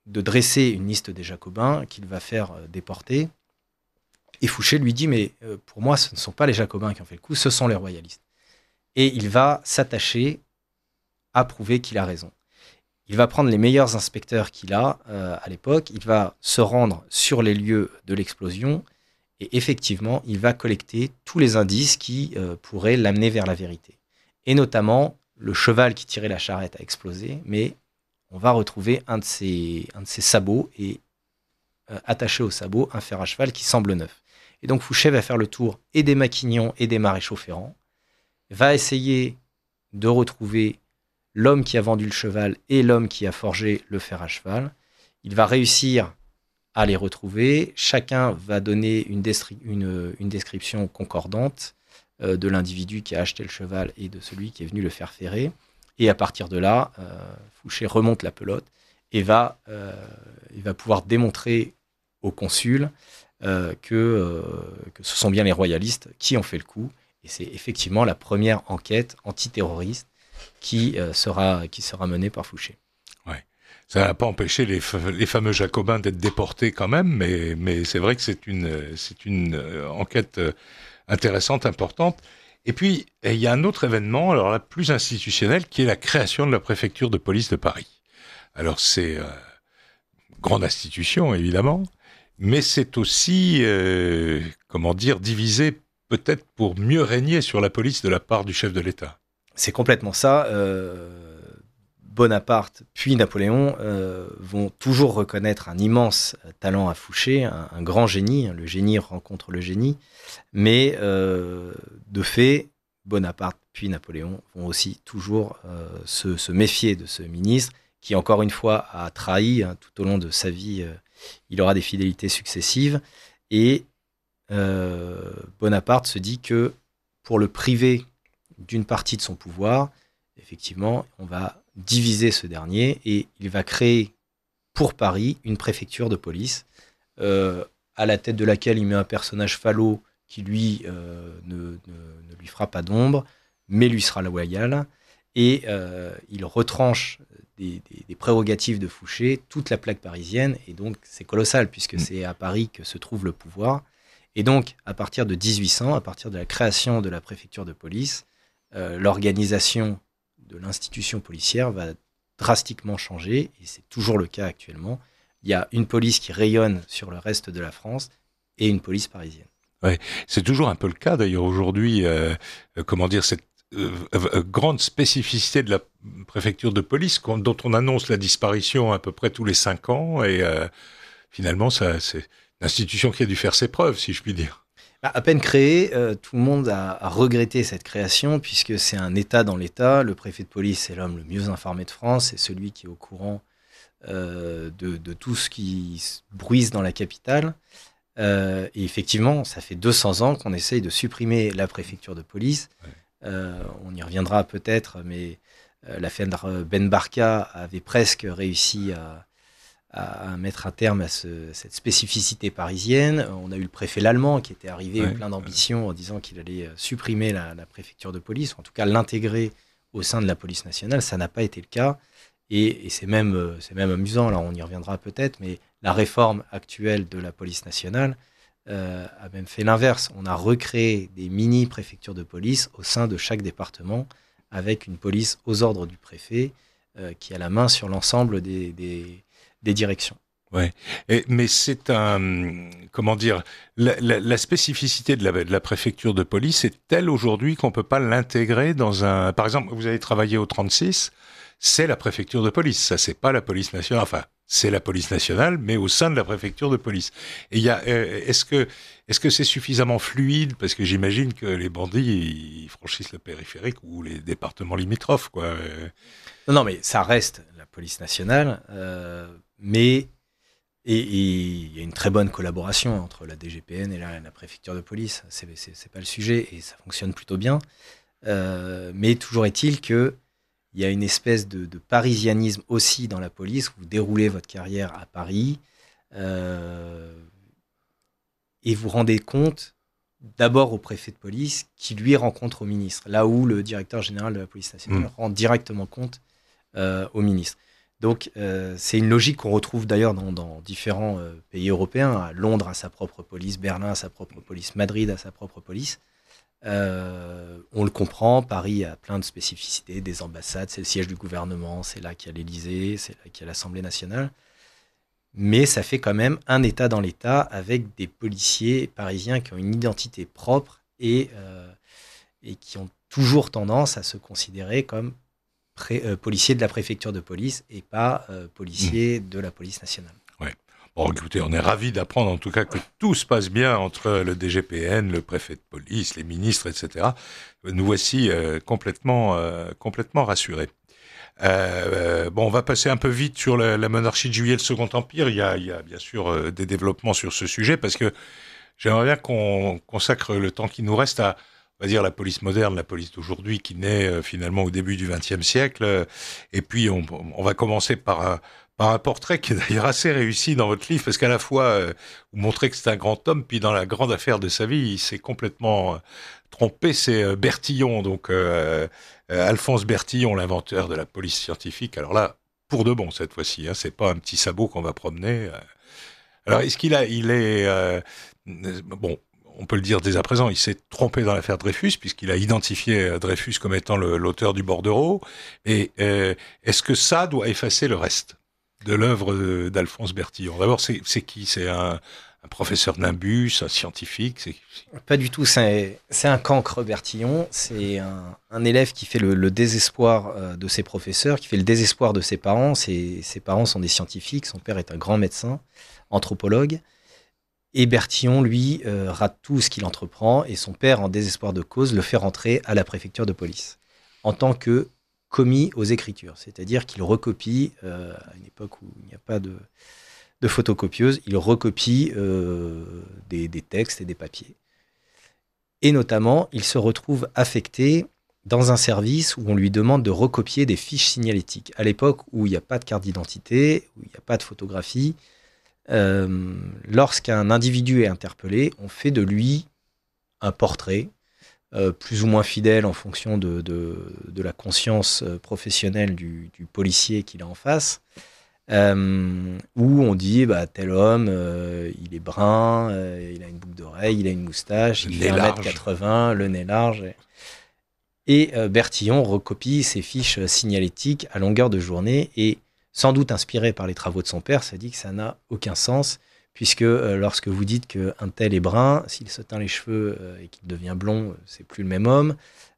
de dresser une liste des Jacobins qu'il va faire déporter. Et Fouché lui dit, mais pour moi, ce ne sont pas les Jacobins qui ont fait le coup, ce sont les royalistes. Et il va s'attacher à prouver qu'il a raison. Il va prendre les meilleurs inspecteurs qu'il a à l'époque, il va se rendre sur les lieux de l'explosion, et effectivement, il va collecter tous les indices qui pourraient l'amener vers la vérité. Et notamment, le cheval qui tirait la charrette a explosé, mais on va retrouver un de ses sabots, et attaché au sabot, un fer à cheval qui semble neuf. Et donc Fouché va faire le tour et des Maquignons et des maréchaux Ferrand, va essayer de retrouver l'homme qui a vendu le cheval et l'homme qui a forgé le fer à cheval. Il va réussir à les retrouver. Chacun va donner une description concordante de l'individu qui a acheté le cheval et de celui qui est venu le faire ferrer. Et à partir de là, Fouché remonte la pelote et va pouvoir démontrer au consul que ce sont bien les royalistes qui ont fait le coup. Et c'est effectivement la première enquête antiterroriste qui sera menée par Fouché. Ouais. Ça n'a pas empêché les fameux Jacobins d'être déportés quand même, mais c'est vrai que c'est une enquête intéressante, importante. Et puis, il y a un autre événement, alors là, plus institutionnel, qui est la création de la préfecture de police de Paris. Alors, c'est une grande institution, évidemment, mais c'est aussi, divisé peut-être pour mieux régner sur la police de la part du chef de l'État. C'est complètement ça. Bonaparte puis Napoléon vont toujours reconnaître un immense talent à Fouché, un grand génie. Le génie rencontre le génie. Mais de fait, Bonaparte puis Napoléon vont aussi toujours se méfier de ce ministre qui, encore une fois, a trahi tout au long de sa vie. Il aura des fidélités successives. Et Bonaparte se dit que pour le priver d'une partie de son pouvoir, effectivement, on va diviser ce dernier et il va créer pour Paris une préfecture de police à la tête de laquelle il met un personnage falot qui lui ne lui fera pas d'ombre mais lui sera loyal et il retranche des prérogatives de Fouché toute la plaque parisienne et donc c'est colossal puisque c'est à Paris que se trouve le pouvoir et donc à partir de 1800, à partir de la création de la préfecture de police, l'organisation de l'institution policière va drastiquement changer, et c'est toujours le cas actuellement. Il y a une police qui rayonne sur le reste de la France et une police parisienne. Ouais, c'est toujours un peu le cas d'ailleurs aujourd'hui, cette grande spécificité de la préfecture de police dont on annonce la disparition à peu près tous les 5 ans, et finalement c'est une institution qui a dû faire ses preuves, si je puis dire. À peine créé, tout le monde a regretté cette création puisque c'est un État dans l'État. Le préfet de police, c'est l'homme le mieux informé de France, c'est celui qui est au courant de tout ce qui se bruise dans la capitale. Et effectivement, ça fait 200 ans qu'on essaye de supprimer la préfecture de police. Ouais. On y reviendra peut-être, mais l'affaire Ben Barka avait presque réussi à mettre un terme à cette spécificité parisienne. On a eu le préfet Lallemand qui était arrivé plein d'ambition en disant qu'il allait supprimer la préfecture de police, ou en tout cas l'intégrer au sein de la police nationale. Ça n'a pas été le cas. Et c'est même amusant, alors on y reviendra peut-être, mais la réforme actuelle de la police nationale a même fait l'inverse. On a recréé des mini-préfectures de police au sein de chaque département avec une police aux ordres du préfet qui a la main sur l'ensemble des directions. Ouais. Mais c'est la spécificité de la préfecture de police est telle aujourd'hui qu'on peut pas l'intégrer dans un. Par exemple, vous avez travaillé au 36, c'est la préfecture de police. Ça, c'est pas la police nationale. Enfin, c'est la police nationale, mais au sein de la préfecture de police. Et il y a. Est-ce que c'est suffisamment fluide? Parce que j'imagine que les bandits ils franchissent le périphérique ou les départements limitrophes, quoi. Non, mais ça reste la police nationale. Mais il y a une très bonne collaboration entre la DGPN et la préfecture de police. C'est pas le sujet et ça fonctionne plutôt bien. Mais toujours est-il que il y a une espèce de parisianisme aussi dans la police. Vous déroulez votre carrière à Paris et vous rendez compte d'abord au préfet de police qui lui rencontre au ministre, là où le directeur général de la police nationale rend directement compte au ministre. Donc, c'est une logique qu'on retrouve d'ailleurs dans différents pays européens. Londres a sa propre police, Berlin a sa propre police, Madrid a sa propre police. On le comprend, Paris a plein de spécificités, des ambassades, c'est le siège du gouvernement, c'est là qu'il y a l'Élysée, c'est là qu'il y a l'Assemblée nationale. Mais ça fait quand même un État dans l'État avec des policiers parisiens qui ont une identité propre et qui ont toujours tendance à se considérer comme policiers de la préfecture de police et pas policiers de la police nationale. Ouais. Bon, écoutez, on est ravis d'apprendre en tout cas que tout se passe bien entre le DGPN, le préfet de police, les ministres, etc. Nous voici complètement rassurés. On va passer un peu vite sur la monarchie de Juillet, le Second Empire. Il y a bien sûr des développements sur ce sujet parce que j'aimerais bien qu'on consacre le temps qui nous reste à, on va dire, la police moderne, la police d'aujourd'hui qui naît finalement au début du XXe siècle. Et puis on va commencer par un portrait qui est d'ailleurs assez réussi dans votre livre parce qu'à la fois vous montrez que c'est un grand homme, puis dans la grande affaire de sa vie, il s'est complètement trompé, c'est Bertillon, donc Alphonse Bertillon, l'inventeur de la police scientifique. Alors là, pour de bon cette fois-ci, hein, c'est pas un petit sabot qu'on va promener. Alors est-ce bon, on peut le dire dès à présent, il s'est trompé dans l'affaire Dreyfus puisqu'il a identifié Dreyfus comme étant l'auteur du bordereau. Et est-ce que ça doit effacer le reste de l'œuvre d'Alphonse Bertillon? D'abord, c'est qui? C'est un professeur de Nimbus, un scientifique? Pas du tout, c'est un cancre Bertillon, c'est un élève qui fait le désespoir de ses professeurs, qui fait le désespoir de ses parents. Ses parents sont des scientifiques, son père est un grand médecin, anthropologue, et Bertillon, lui, rate tout ce qu'il entreprend, et son père, en désespoir de cause, le fait rentrer à la préfecture de police, en tant que commis aux écritures, c'est-à-dire qu'il recopie, à une époque où il n'y a pas de photocopieuse, il recopie des textes et des papiers. Et notamment, il se retrouve affecté dans un service où on lui demande de recopier des fiches signalétiques. À l'époque où il n'y a pas de carte d'identité, où il n'y a pas de photographie, lorsqu'un individu est interpellé, on fait de lui un portrait, plus ou moins fidèle en fonction de la conscience professionnelle du policier qu'il a en face, où on dit tel homme, il est brun, il a une boucle d'oreille, il a une moustache, il fait 1m80, le nez large. Et Bertillon recopie ses fiches signalétiques à longueur de journée et, sans doute inspiré par les travaux de son père, se dit que ça n'a aucun sens, puisque lorsque vous dites qu'un tel est brun, s'il se teint les cheveux et qu'il devient blond, c'est plus le même homme.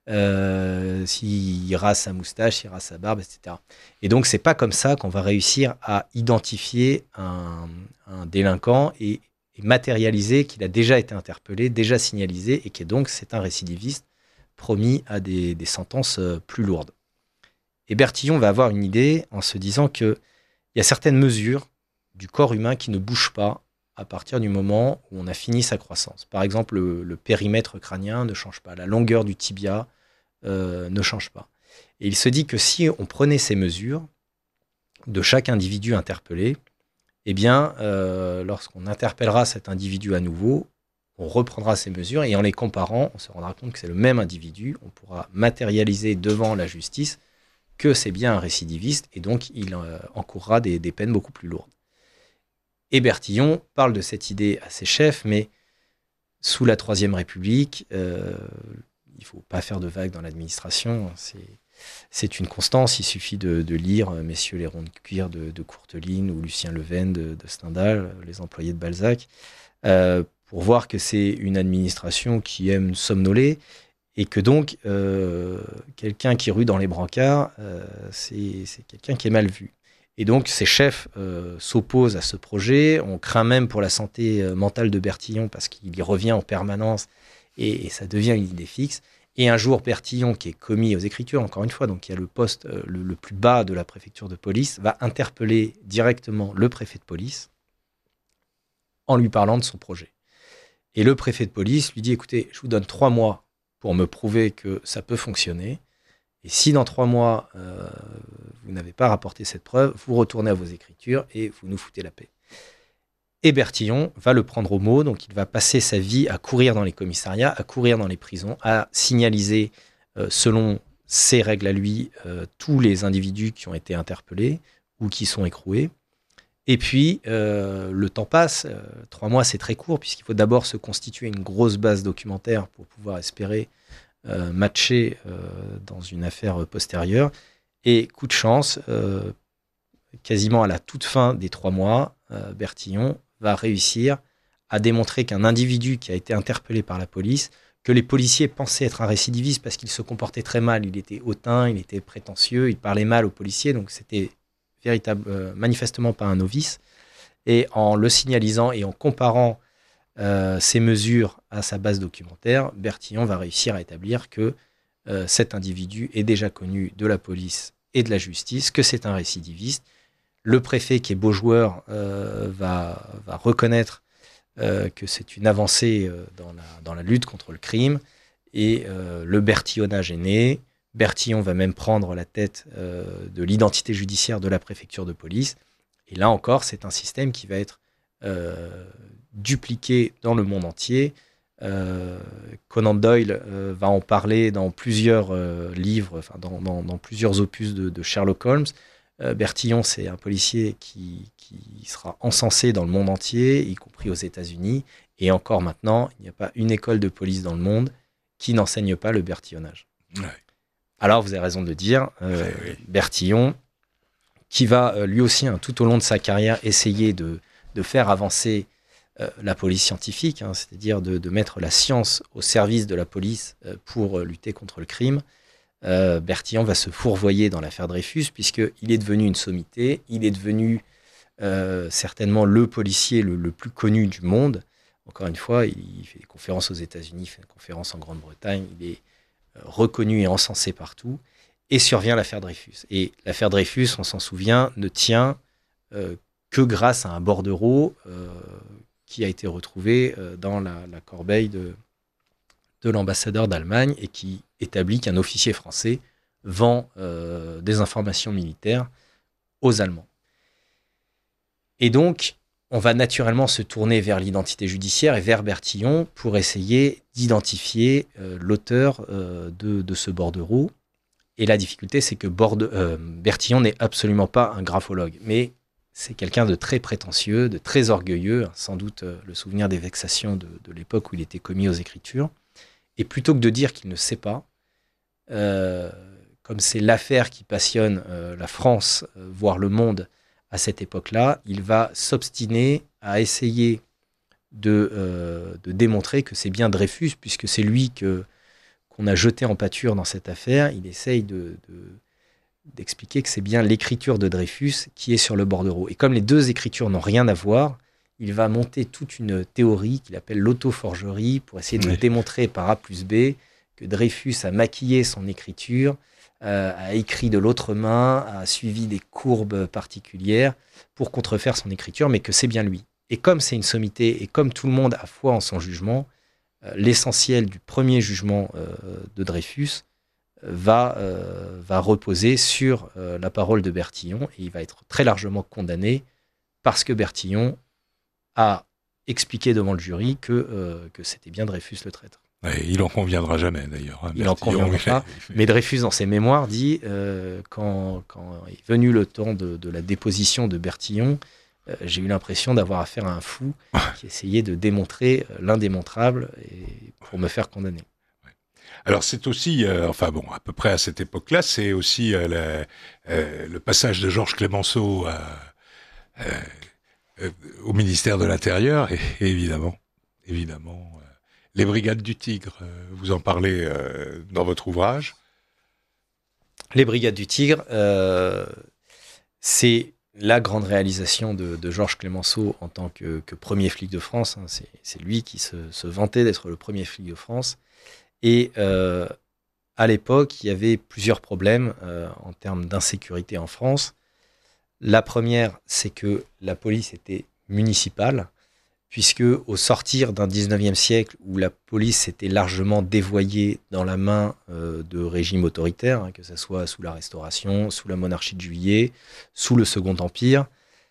S'il rase sa moustache, s'il rase sa barbe, etc. Et donc, c'est pas comme ça qu'on va réussir à identifier un délinquant et matérialiser qu'il a déjà été interpellé, déjà signalisé, et c'est un récidiviste promis à des sentences plus lourdes. Et Bertillon va avoir une idée en se disant qu'il y a certaines mesures du corps humain qui ne bougent pas à partir du moment où on a fini sa croissance. Par exemple, le périmètre crânien ne change pas, la longueur du tibia ne change pas. Et il se dit que si on prenait ces mesures de chaque individu interpellé, eh bien, lorsqu'on interpellera cet individu à nouveau, on reprendra ces mesures et en les comparant, on se rendra compte que c'est le même individu. On pourra matérialiser devant la justice que c'est bien un récidiviste et donc il encourra des peines beaucoup plus lourdes. Et Bertillon parle de cette idée à ses chefs, mais sous la Troisième République, il ne faut pas faire de vagues dans l'administration. C'est une constance. Il suffit de lire Messieurs les ronds de cuir de Courteline ou Lucien Leven de Stendhal, les employés de Balzac, pour voir que c'est une administration qui aime somnoler et que donc quelqu'un qui rue dans les brancards, c'est quelqu'un qui est mal vu. Et donc, ses chefs s'opposent à ce projet. On craint même pour la santé mentale de Bertillon parce qu'il y revient en permanence et ça devient une idée fixe. Et un jour, Bertillon, qui est commis aux écritures, encore une fois, donc il y a le poste le plus bas de la préfecture de police, va interpeller directement le préfet de police en lui parlant de son projet. Et le préfet de police lui dit, écoutez, je vous donne 3 mois pour me prouver que ça peut fonctionner. Et si dans 3 mois, vous n'avez pas rapporté cette preuve, vous retournez à vos écritures et vous nous foutez la paix. Et Bertillon va le prendre au mot, donc il va passer sa vie à courir dans les commissariats, à courir dans les prisons, à signaliser, selon ses règles à lui, tous les individus qui ont été interpellés ou qui sont écroués. Et puis, le temps passe. 3 mois, c'est très court, puisqu'il faut d'abord se constituer une grosse base documentaire pour pouvoir espérer matcher dans une affaire postérieure. Et coup de chance, quasiment à la toute fin des 3 mois, Bertillon va réussir à démontrer qu'un individu qui a été interpellé par la police, que les policiers pensaient être un récidiviste parce qu'il se comportait très mal, il était hautain, il était prétentieux, il parlait mal aux policiers, donc c'était manifestement pas un novice. Et en le signalisant et en comparant ces mesures à sa base documentaire, Bertillon va réussir à établir que cet individu est déjà connu de la police et de la justice, que c'est un récidiviste. Le préfet, qui est beau joueur, va reconnaître que c'est une avancée dans la lutte contre le crime, et le bertillonnage est né. Bertillon va même prendre la tête de l'identité judiciaire de la préfecture de police. Et là encore, c'est un système qui va être dupliqué dans le monde entier. Conan Doyle va en parler dans plusieurs livres, enfin dans plusieurs opus de Sherlock Holmes. Bertillon, c'est un policier qui sera encensé dans le monde entier, y compris aux États-Unis. Et encore maintenant, il n'y a pas une école de police dans le monde qui n'enseigne pas le bertillonnage. Ouais. Alors, vous avez raison de le dire, oui. Bertillon, qui va lui aussi, tout au long de sa carrière, essayer de faire avancer la police scientifique, c'est-à-dire de mettre la science au service de la police pour lutter contre le crime. Bertillon va se fourvoyer dans l'affaire Dreyfus, puisqu'il est devenu une sommité, il est devenu certainement le policier le plus connu du monde. Encore une fois, il fait des conférences aux États-Unis, il fait des conférences en Grande-Bretagne, il est reconnu et encensé partout, et survient l'affaire Dreyfus. Et l'affaire Dreyfus, on s'en souvient, ne tient que grâce à un bordereau qui a été retrouvé dans la corbeille de l'ambassadeur d'Allemagne, et qui établit qu'un officier français vend des informations militaires aux Allemands. Et donc, on va naturellement se tourner vers l'identité judiciaire et vers Bertillon pour essayer d'identifier l'auteur de ce bordereau. Et la difficulté, c'est que Bertillon n'est absolument pas un graphologue, mais c'est quelqu'un de très prétentieux, de très orgueilleux, sans doute le souvenir des vexations de l'époque où il était commis aux Écritures. Et plutôt que de dire qu'il ne sait pas, comme c'est l'affaire qui passionne la France, voire le monde à cette époque-là, il va s'obstiner à essayer de démontrer que c'est bien Dreyfus, puisque c'est lui qu'on a jeté en pâture dans cette affaire. Il essaye d'expliquer que c'est bien l'écriture de Dreyfus qui est sur le bordereau. Et comme les deux écritures n'ont rien à voir, il va monter toute une théorie qu'il appelle l'auto-forgerie pour essayer de démontrer par A plus B que Dreyfus a maquillé son écriture, a écrit de l'autre main, a suivi des courbes particulières pour contrefaire son écriture, mais que c'est bien lui. Et comme c'est une sommité, et comme tout le monde a foi en son jugement, l'essentiel du premier jugement de Dreyfus va reposer sur la parole de Bertillon, et il va être très largement condamné parce que Bertillon a expliqué devant le jury que c'était bien Dreyfus le traître. Ouais, il n'en conviendra jamais, d'ailleurs. Il n'en conviendra pas. Mais Dreyfus, dans ses mémoires, dit quand est venu le temps de la déposition de Bertillon, j'ai eu l'impression d'avoir affaire à un fou qui essayait de démontrer l'indémontrable pour me faire condamner. Alors c'est aussi, à peu près à cette époque-là, c'est aussi le passage de Georges Clemenceau au ministère de l'Intérieur, et évidemment, les Brigades du Tigre. Vous en parlez dans votre ouvrage. Les Brigades du Tigre, c'est la grande réalisation de Georges Clemenceau en tant que premier flic de France. C'est lui qui se vantait d'être le premier flic de France. Et à l'époque, il y avait plusieurs problèmes en termes d'insécurité en France. La première, c'est que la police était municipale, puisque au sortir d'un 19e siècle où la police s'était largement dévoyée dans la main de régimes autoritaires, que ce soit sous la Restauration, sous la monarchie de Juillet, sous le Second Empire,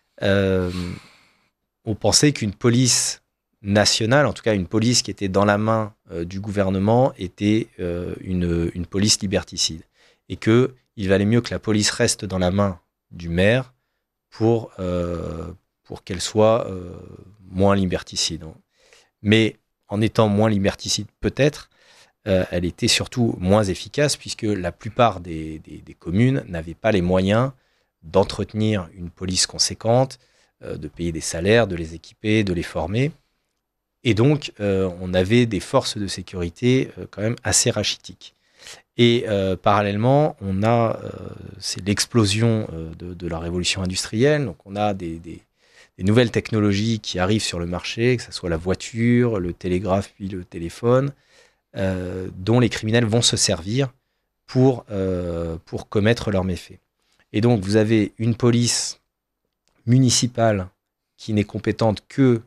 on pensait qu'une police nationale, en tout cas une police qui était dans la main du gouvernement, était une police liberticide. Et qu'il valait mieux que la police reste dans la main du maire pour qu'elle soit moins liberticide. Mais en étant moins liberticide peut-être, elle était surtout moins efficace puisque la plupart des communes n'avaient pas les moyens d'entretenir une police conséquente, de payer des salaires, de les équiper, de les former. Et donc, on avait des forces de sécurité quand même assez rachitiques. Et parallèlement, on a c'est l'explosion de la révolution industrielle. Donc, on a des nouvelles technologies qui arrivent sur le marché, que ce soit la voiture, le télégraphe, puis le téléphone, dont les criminels vont se servir pour commettre leurs méfaits. Et donc, vous avez une police municipale qui n'est compétente que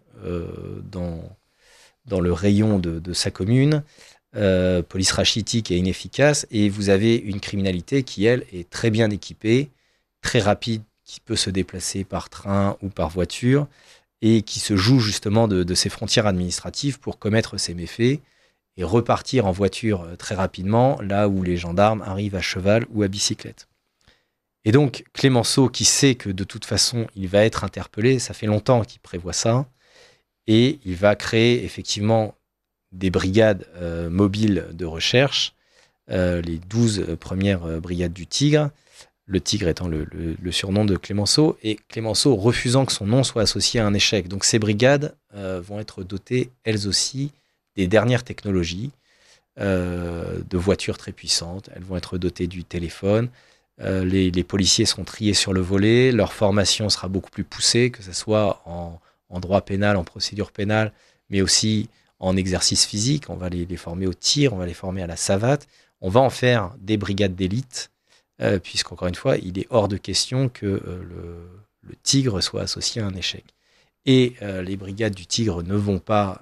dans le rayon de sa commune, police rachitique et inefficace, et vous avez une criminalité qui, elle, est très bien équipée, très rapide, qui peut se déplacer par train ou par voiture, et qui se joue justement de ses frontières administratives pour commettre ses méfaits, et repartir en voiture très rapidement, là où les gendarmes arrivent à cheval ou à bicyclette. Et donc, Clémenceau, qui sait que de toute façon, il va être interpellé, ça fait longtemps qu'il prévoit ça, et il va créer effectivement des brigades mobiles de recherche, les 12 premières brigades du Tigre, le Tigre étant le surnom de Clémenceau, et Clémenceau refusant que son nom soit associé à un échec. Donc ces brigades vont être dotées, elles aussi, des dernières technologies, de voitures très puissantes. Elles vont être dotées du téléphone. Les policiers seront triés sur le volet. Leur formation sera beaucoup plus poussée, que ce soit en droit pénal, en procédure pénale, mais aussi en exercice physique. On va les former au tir, on va les former à la savate. On va en faire des brigades d'élite, puisqu'encore une fois, il est hors de question que le Tigre soit associé à un échec. Et les brigades du Tigre ne vont pas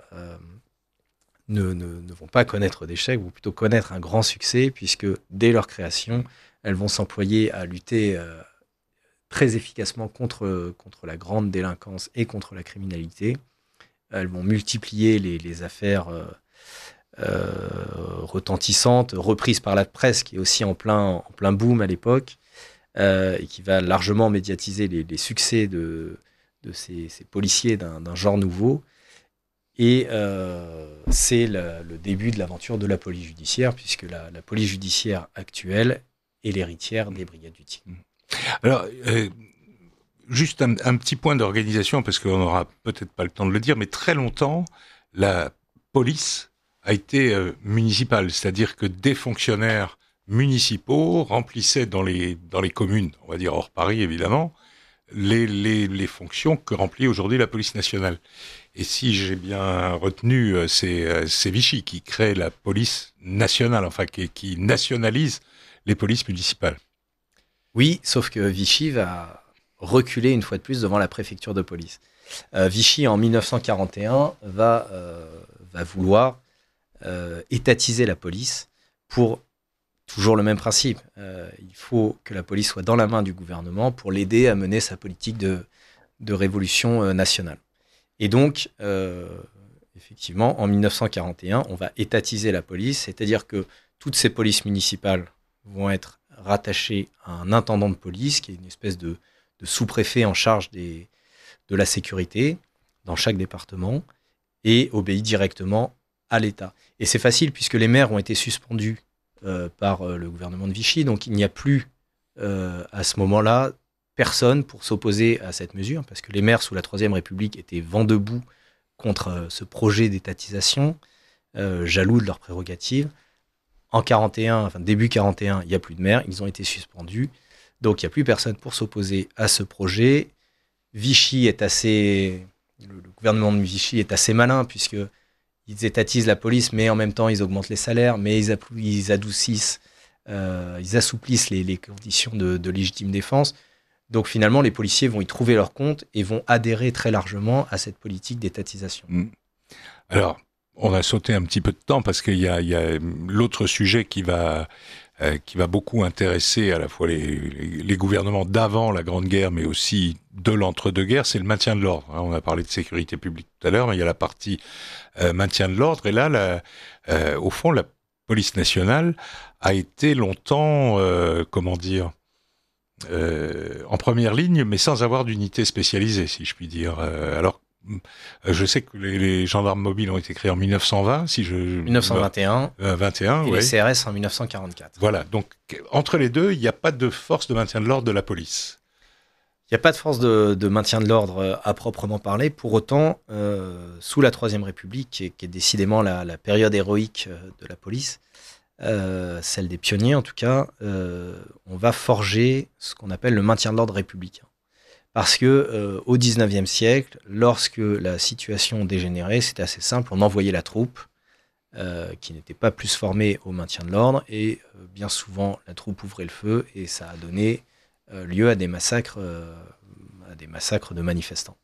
connaître d'échec, ou plutôt connaître un grand succès, puisque dès leur création, elles vont s'employer à lutter très efficacement contre la grande délinquance et contre la criminalité. Elles vont multiplier les affaires retentissantes, reprises par la presse, qui est aussi en plein boom à l'époque, et qui va largement médiatiser les succès de ces policiers d'un genre nouveau. Et c'est le début de l'aventure de la police judiciaire, puisque la police judiciaire actuelle est l'héritière des brigades du Tigre. Alors, juste un petit point d'organisation, parce qu'on n'aura peut-être pas le temps de le dire, mais très longtemps, la police a été municipale, c'est-à-dire que des fonctionnaires municipaux remplissaient dans les communes, on va dire hors Paris évidemment, les fonctions que remplit aujourd'hui la police nationale. Et si j'ai bien retenu, c'est Vichy qui crée la police nationale, enfin qui nationalise les polices municipales. Oui, sauf que Vichy va reculer une fois de plus devant la préfecture de police. Vichy, en 1941, va vouloir étatiser la police pour toujours le même principe. Il faut que la police soit dans la main du gouvernement pour l'aider à mener sa politique de révolution nationale. Et donc, effectivement, en 1941, on va étatiser la police, c'est-à-dire que toutes ces polices municipales vont être rattachées à un intendant de police, qui est une espèce de sous-préfet en charge de la sécurité dans chaque département, et obéit directement à l'État. Et c'est facile puisque les maires ont été suspendus par le gouvernement de Vichy, donc il n'y a plus à ce moment-là personne pour s'opposer à cette mesure, parce que les maires sous la Troisième République étaient vent debout contre ce projet d'étatisation, jaloux de leurs prérogatives. En 41, enfin début 41, il n'y a plus de maires, ils ont été suspendus, donc il n'y a plus personne pour s'opposer à ce projet. Vichy est le gouvernement de Vichy est assez malin, puisque ils étatisent la police, mais en même temps ils augmentent les salaires, mais ils adoucissent, ils assouplissent les conditions de légitime défense. Donc finalement, les policiers vont y trouver leur compte et vont adhérer très largement à cette politique d'étatisation. Alors, on a sauté un petit peu de temps parce qu'il y a l'autre sujet qui va beaucoup intéresser à la fois les gouvernements d'avant la Grande Guerre, mais aussi de l'entre-deux-guerres, c'est le maintien de l'ordre. On a parlé de sécurité publique tout à l'heure, mais il y a la partie maintien de l'ordre. Et là, au fond, la police nationale a été longtemps, en première ligne, mais sans avoir d'unité spécialisée, si je puis dire. Alors, je sais que les gendarmes mobiles ont été créés en 1920, 1921, 21, et ouais. les CRS en 1944. Voilà, donc entre les deux, il n'y a pas de force de maintien de l'ordre de la police. Il n'y a pas de force de maintien de l'ordre à proprement parler. Pour autant, sous la Troisième République, qui est décidément la période héroïque de la police, celle des pionniers en tout cas, on va forger ce qu'on appelle le maintien de l'ordre républicain. Parce que au XIXe siècle, lorsque la situation dégénérait, c'était assez simple, on envoyait la troupe qui n'était pas plus formée au maintien de l'ordre, et bien souvent la troupe ouvrait le feu, et ça a donné lieu à des massacres de manifestants.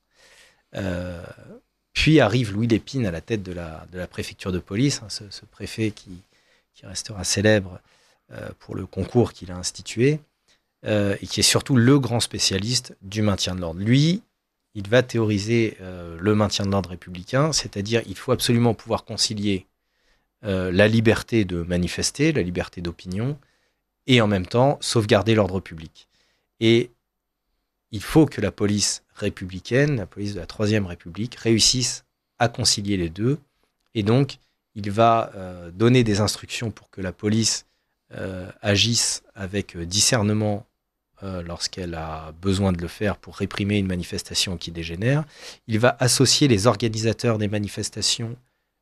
Puis arrive Louis Lépine à la tête de la préfecture de police, hein, ce préfet qui restera célèbre pour le concours qu'il a institué, et qui est surtout le grand spécialiste du maintien de l'ordre. Lui, il va théoriser le maintien de l'ordre républicain, c'est-à-dire il faut absolument pouvoir concilier la liberté de manifester, la liberté d'opinion, et en même temps sauvegarder l'ordre public. Et il faut que la police républicaine, la police de la Troisième République, réussisse à concilier les deux. Et donc, il va donner des instructions pour que la police agisse avec discernement lorsqu'elle a besoin de le faire pour réprimer une manifestation qui dégénère. Il va associer les organisateurs des manifestations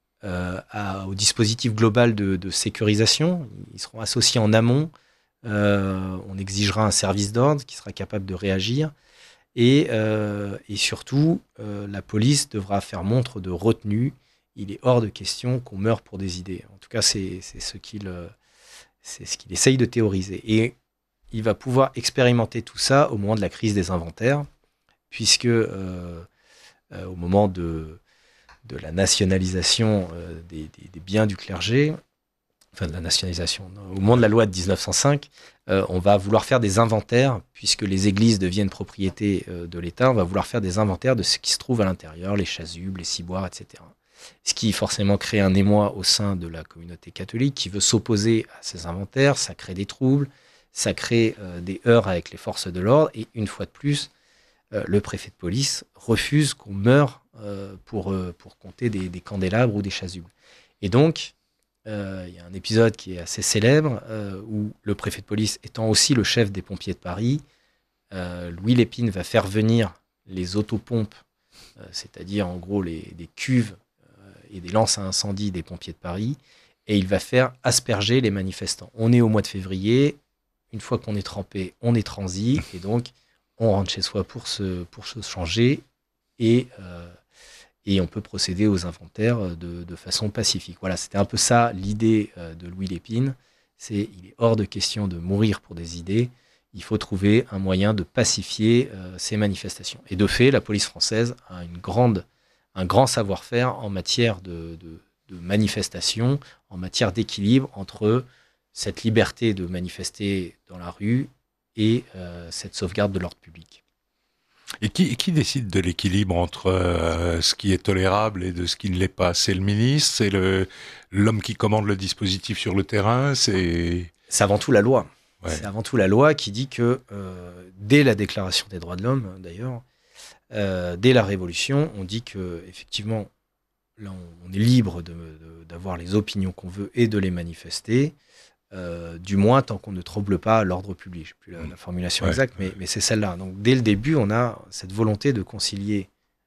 au dispositif global de sécurisation. Ils seront associés en amont. On exigera un service d'ordre qui sera capable de réagir. Et surtout, la police devra faire montre de retenue. Il est hors de question qu'on meure pour des idées. En tout cas, c'est ce qu'il essaye de théoriser. Et il va pouvoir expérimenter tout ça au moment de la crise des inventaires, puisque au moment de la nationalisation des biens du clergé, enfin de la nationalisation, au moment de la loi de 1905, on va vouloir faire des inventaires, puisque les églises deviennent propriété de l'État, on va vouloir faire des inventaires de ce qui se trouve à l'intérieur, les chasubles, les ciboires, etc. Ce qui forcément crée un émoi au sein de la communauté catholique qui veut s'opposer à ces inventaires, ça crée des troubles, ça crée des heurts avec les forces de l'ordre, et une fois de plus, le préfet de police refuse qu'on meure pour compter des candélabres ou des chasubles. Et donc, il y a un épisode qui est assez célèbre, où le préfet de police étant aussi le chef des pompiers de Paris, Louis Lépine va faire venir les autopompes, c'est-à-dire en gros des cuves et des lances à incendie des pompiers de Paris, et il va faire asperger les manifestants. On est au mois de février, une fois qu'on est trempé, on est transi, et donc on rentre chez soi pour se changer, et on peut procéder aux inventaires de façon pacifique. Voilà, c'était un peu ça l'idée de Louis Lépine. Il est hors de question de mourir pour des idées, il faut trouver un moyen de pacifier ces manifestations. Et de fait, la police française a un grand savoir-faire en matière de manifestation, en matière d'équilibre entre cette liberté de manifester dans la rue et cette sauvegarde de l'ordre public. Et qui décide de l'équilibre entre ce qui est tolérable et de ce qui ne l'est pas? C'est le ministre, c'est l'homme qui commande le dispositif sur le terrain, c'est avant tout la loi. Ouais. C'est avant tout la loi qui dit que, dès la Déclaration des droits de l'homme, d'ailleurs, dès la Révolution, on dit que effectivement, là, on est libre d'avoir les opinions qu'on veut et de les manifester, du moins tant qu'on ne trouble pas l'ordre public. Je n'ai plus la formulation exacte, mais c'est celle-là. Donc dès le début, on a cette volonté de concilier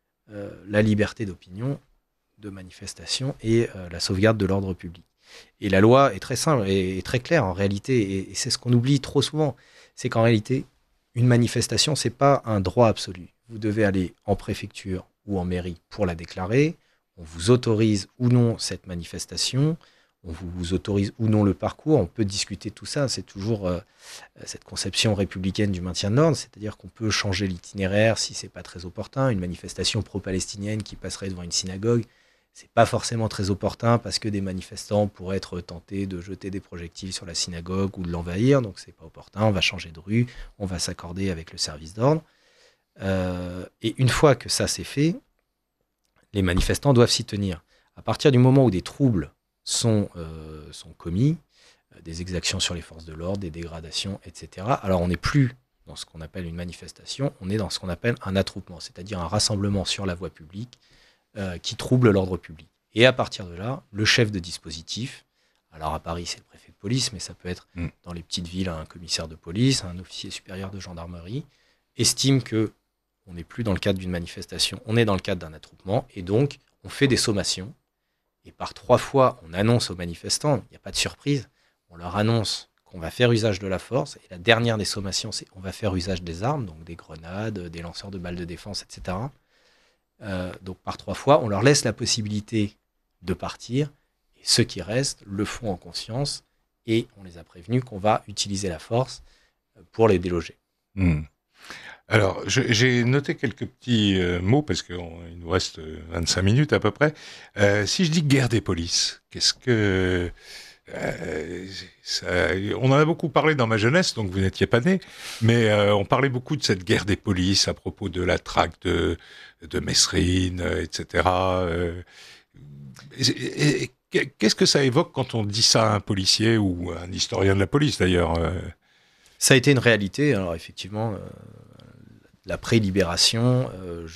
la liberté d'opinion, de manifestation et la sauvegarde de l'ordre public. Et la loi est très simple et très claire en réalité, et c'est ce qu'on oublie trop souvent, c'est qu'en réalité, une manifestation, c'est pas un droit absolu. Vous devez aller en préfecture ou en mairie pour la déclarer, on vous autorise ou non cette manifestation, on vous autorise ou non le parcours, on peut discuter tout ça, c'est toujours cette conception républicaine du maintien de l'ordre, c'est-à-dire qu'on peut changer l'itinéraire si c'est pas très opportun. Une manifestation pro-palestinienne qui passerait devant une synagogue, c'est pas forcément très opportun parce que des manifestants pourraient être tentés de jeter des projectiles sur la synagogue ou de l'envahir, donc c'est pas opportun, on va changer de rue, on va s'accorder avec le service d'ordre. Et une fois que ça c'est fait, les manifestants doivent s'y tenir. À partir du moment où des troubles sont commis, des exactions sur les forces de l'ordre, des dégradations, etc. Alors on n'est plus dans ce qu'on appelle une manifestation, on est dans ce qu'on appelle un attroupement, c'est-à-dire un rassemblement sur la voie publique qui trouble l'ordre public. Et à partir de là, le chef de dispositif, alors à Paris c'est le préfet de police, mais ça peut être dans les petites villes un commissaire de police, un officier supérieur de gendarmerie, estime que on n'est plus dans le cadre d'une manifestation, on est dans le cadre d'un attroupement, et donc on fait des sommations, et par 3 fois on annonce aux manifestants, il n'y a pas de surprise, on leur annonce qu'on va faire usage de la force, et la dernière des sommations c'est on va faire usage des armes, donc des grenades, des lanceurs de balles de défense, etc. Donc par 3 fois, on leur laisse la possibilité de partir, et ceux qui restent le font en conscience, et on les a prévenus qu'on va utiliser la force pour les déloger. Alors, j'ai noté quelques petits mots, parce qu'il nous reste 25 minutes à peu près. Si je dis guerre des polices, qu'est-ce que... on en a beaucoup parlé dans ma jeunesse, donc vous n'étiez pas né, mais on parlait beaucoup de cette guerre des polices à propos de la traque de Messrine, etc. Qu'est-ce que ça évoque quand on dit ça à un policier ou à un historien de la police d'ailleurs? Ça a été une réalité, alors effectivement, l'après-libération,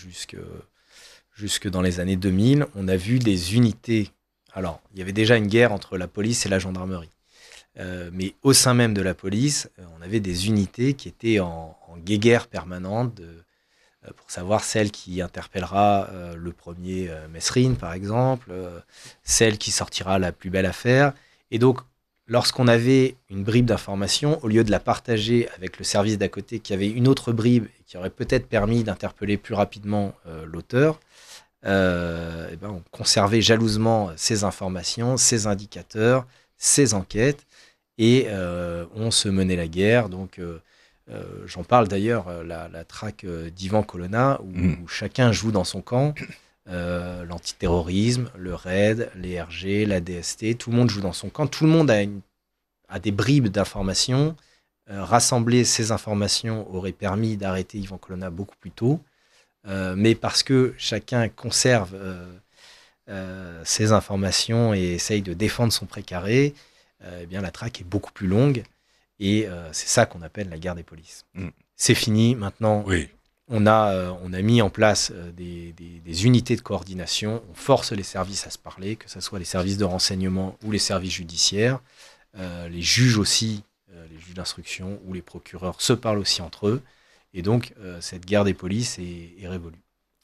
jusque dans les années 2000, on a vu des unités. Alors, il y avait déjà une guerre entre la police et la gendarmerie. Mais au sein même de la police, on avait des unités qui étaient en guéguerre permanente pour savoir celle qui interpellera le premier Messrine, par exemple, celle qui sortira la plus belle affaire. Et donc, lorsqu'on avait une bribe d'information, au lieu de la partager avec le service d'à côté qui avait une autre bribe et qui aurait peut-être permis d'interpeller plus rapidement l'auteur, on conservait jalousement ces informations, ces indicateurs, ces enquêtes, et on se menait la guerre. Donc, j'en parle d'ailleurs, la traque d'Ivan Colonna, où chacun joue dans son camp, l'antiterrorisme, le RAID, les RG, la DST, tout le monde joue dans son camp, tout le monde a des bribes d'informations. Rassembler ces informations aurait permis d'arrêter Ivan Colonna beaucoup plus tôt. Mais parce que chacun conserve ses informations et essaye de défendre son précaré, la traque est beaucoup plus longue, et c'est ça qu'on appelle la guerre des polices. C'est fini maintenant. Oui. On a mis en place des unités de coordination, on force les services à se parler, que ce soit les services de renseignement ou les services judiciaires, les juges aussi, les juges d'instruction ou les procureurs se parlent aussi entre eux. Et donc, cette guerre des polices est révolue.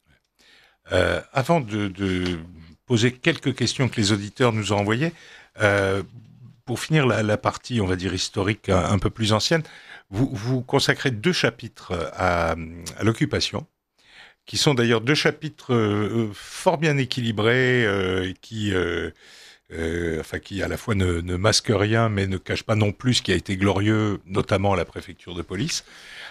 Avant de poser quelques questions que les auditeurs nous ont envoyées, pour finir la partie, on va dire, historique un peu plus ancienne, vous consacrez 2 chapitres à l'occupation, qui sont d'ailleurs 2 chapitres fort bien équilibrés, qui à la fois ne masquent rien, mais ne cachent pas non plus ce qui a été glorieux, notamment à la préfecture de police.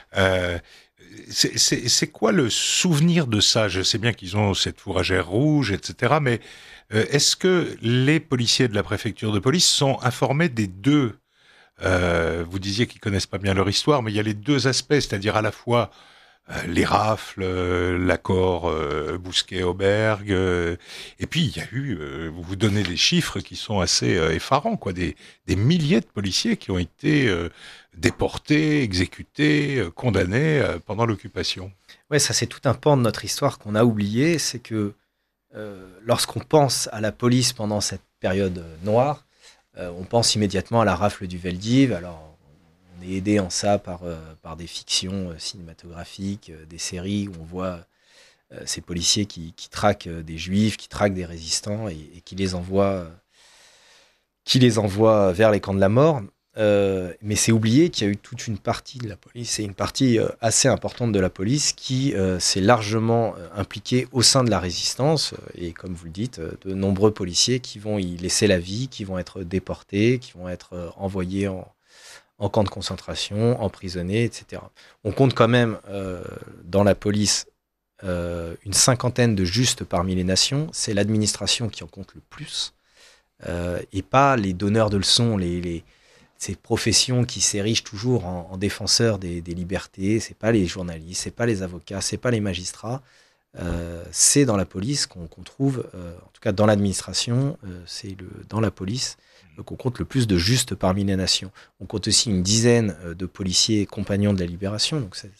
C'est quoi le souvenir de ça? Je sais bien qu'ils ont cette fourragère rouge, etc. Mais est-ce que les policiers de la préfecture de police sont informés des 2? Vous disiez qu'ils connaissent pas bien leur histoire, mais il y a les 2 aspects, c'est-à-dire à la fois les rafles, l'accord Bousquet-Aubergue, et puis il y a eu, vous donnez des chiffres qui sont assez effarants, quoi, des milliers de policiers qui ont été déportés, exécutés, condamnés pendant l'occupation. Ouais, ça c'est tout un pan de notre histoire qu'on a oublié, c'est que lorsqu'on pense à la police pendant cette période noire, on pense immédiatement à la rafle du Veldiv. Alors, on est aidé en ça par des fictions cinématographiques, des séries où on voit ces policiers qui traquent des juifs, qui traquent des résistants et qui les envoient vers les camps de la mort. Mais c'est oublié qu'il y a eu toute une partie de la police, et une partie assez importante de la police qui s'est largement impliquée au sein de la résistance, et comme vous le dites, de nombreux policiers qui vont y laisser la vie, qui vont être déportés, qui vont être envoyés en camp de concentration, emprisonnés, etc. On compte quand même dans la police une 50aine de justes parmi les nations. C'est l'administration qui en compte le plus, et pas les donneurs de leçons, ces professions qui s'érigent toujours en défenseurs des libertés. C'est pas les journalistes, c'est pas les avocats, c'est pas les magistrats. c'est dans la police qu'on trouve, en tout cas dans l'administration, c'est dans la police qu'on compte le plus de justes parmi les nations. On compte aussi une dizaine de policiers compagnons de la Libération, donc c'est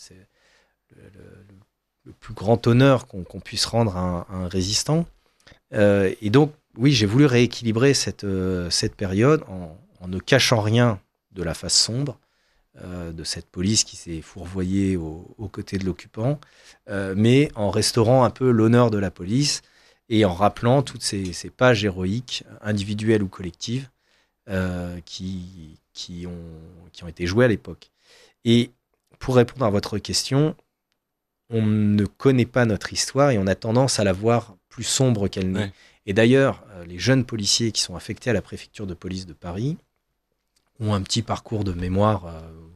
le plus grand honneur qu'on puisse rendre à un résistant. Et donc, oui, j'ai voulu rééquilibrer cette période en ne cachant rien de la face sombre de cette police qui s'est fourvoyée aux côtés de l'occupant, mais en restaurant un peu l'honneur de la police et en rappelant toutes ces pages héroïques, individuelles ou collectives, qui ont été jouées à l'époque. Et pour répondre à votre question, on ne connaît pas notre histoire et on a tendance à la voir plus sombre qu'elle n'est. Ouais. Et d'ailleurs, les jeunes policiers qui sont affectés à la préfecture de police de Paris ont un petit parcours de mémoire.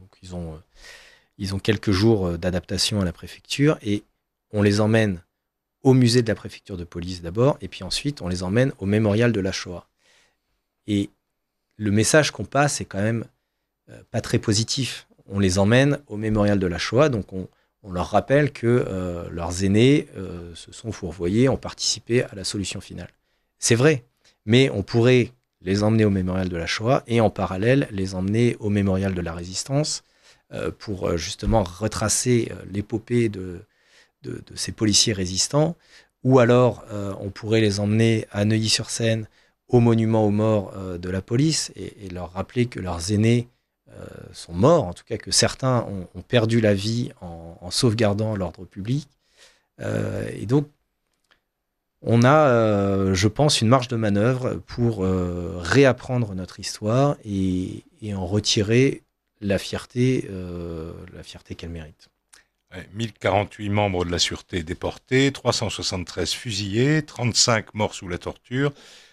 Ils ont quelques jours d'adaptation à la préfecture et on les emmène au musée de la préfecture de police d'abord et puis ensuite on les emmène au mémorial de la Shoah. Et le message qu'on passe est quand même pas très positif. On les emmène au mémorial de la Shoah, donc on leur rappelle que leurs aînés se sont fourvoyés, ont participé à la solution finale. C'est vrai, mais on pourrait les emmener au mémorial de la Shoah et en parallèle les emmener au mémorial de la Résistance pour justement retracer l'épopée de ces policiers résistants. Ou alors on pourrait les emmener à Neuilly-sur-Seine au monument aux morts de la police et leur rappeler que leurs aînés sont morts, en tout cas que certains ont perdu la vie en sauvegardant l'ordre public. Et donc, on a, je pense, une marge de manœuvre pour réapprendre notre histoire et en retirer la fierté qu'elle mérite. 1048 membres de la sûreté déportés, 373 fusillés, 35 morts sous la torture,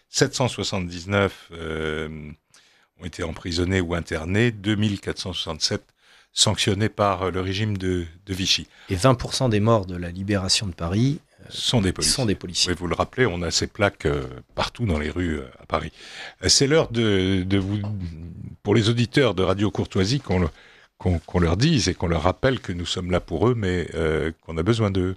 779 ont été emprisonnés ou internés, 2467 sanctionnés par le régime de Vichy. Et 20% des morts de la libération de Paris sont des policiers. Oui, vous le rappelez, on a ces plaques partout dans les rues à Paris. C'est l'heure de vous, pour les auditeurs de Radio Courtoisie, qu'on leur dise et qu'on leur rappelle que nous sommes là pour eux, mais qu'on a besoin d'eux.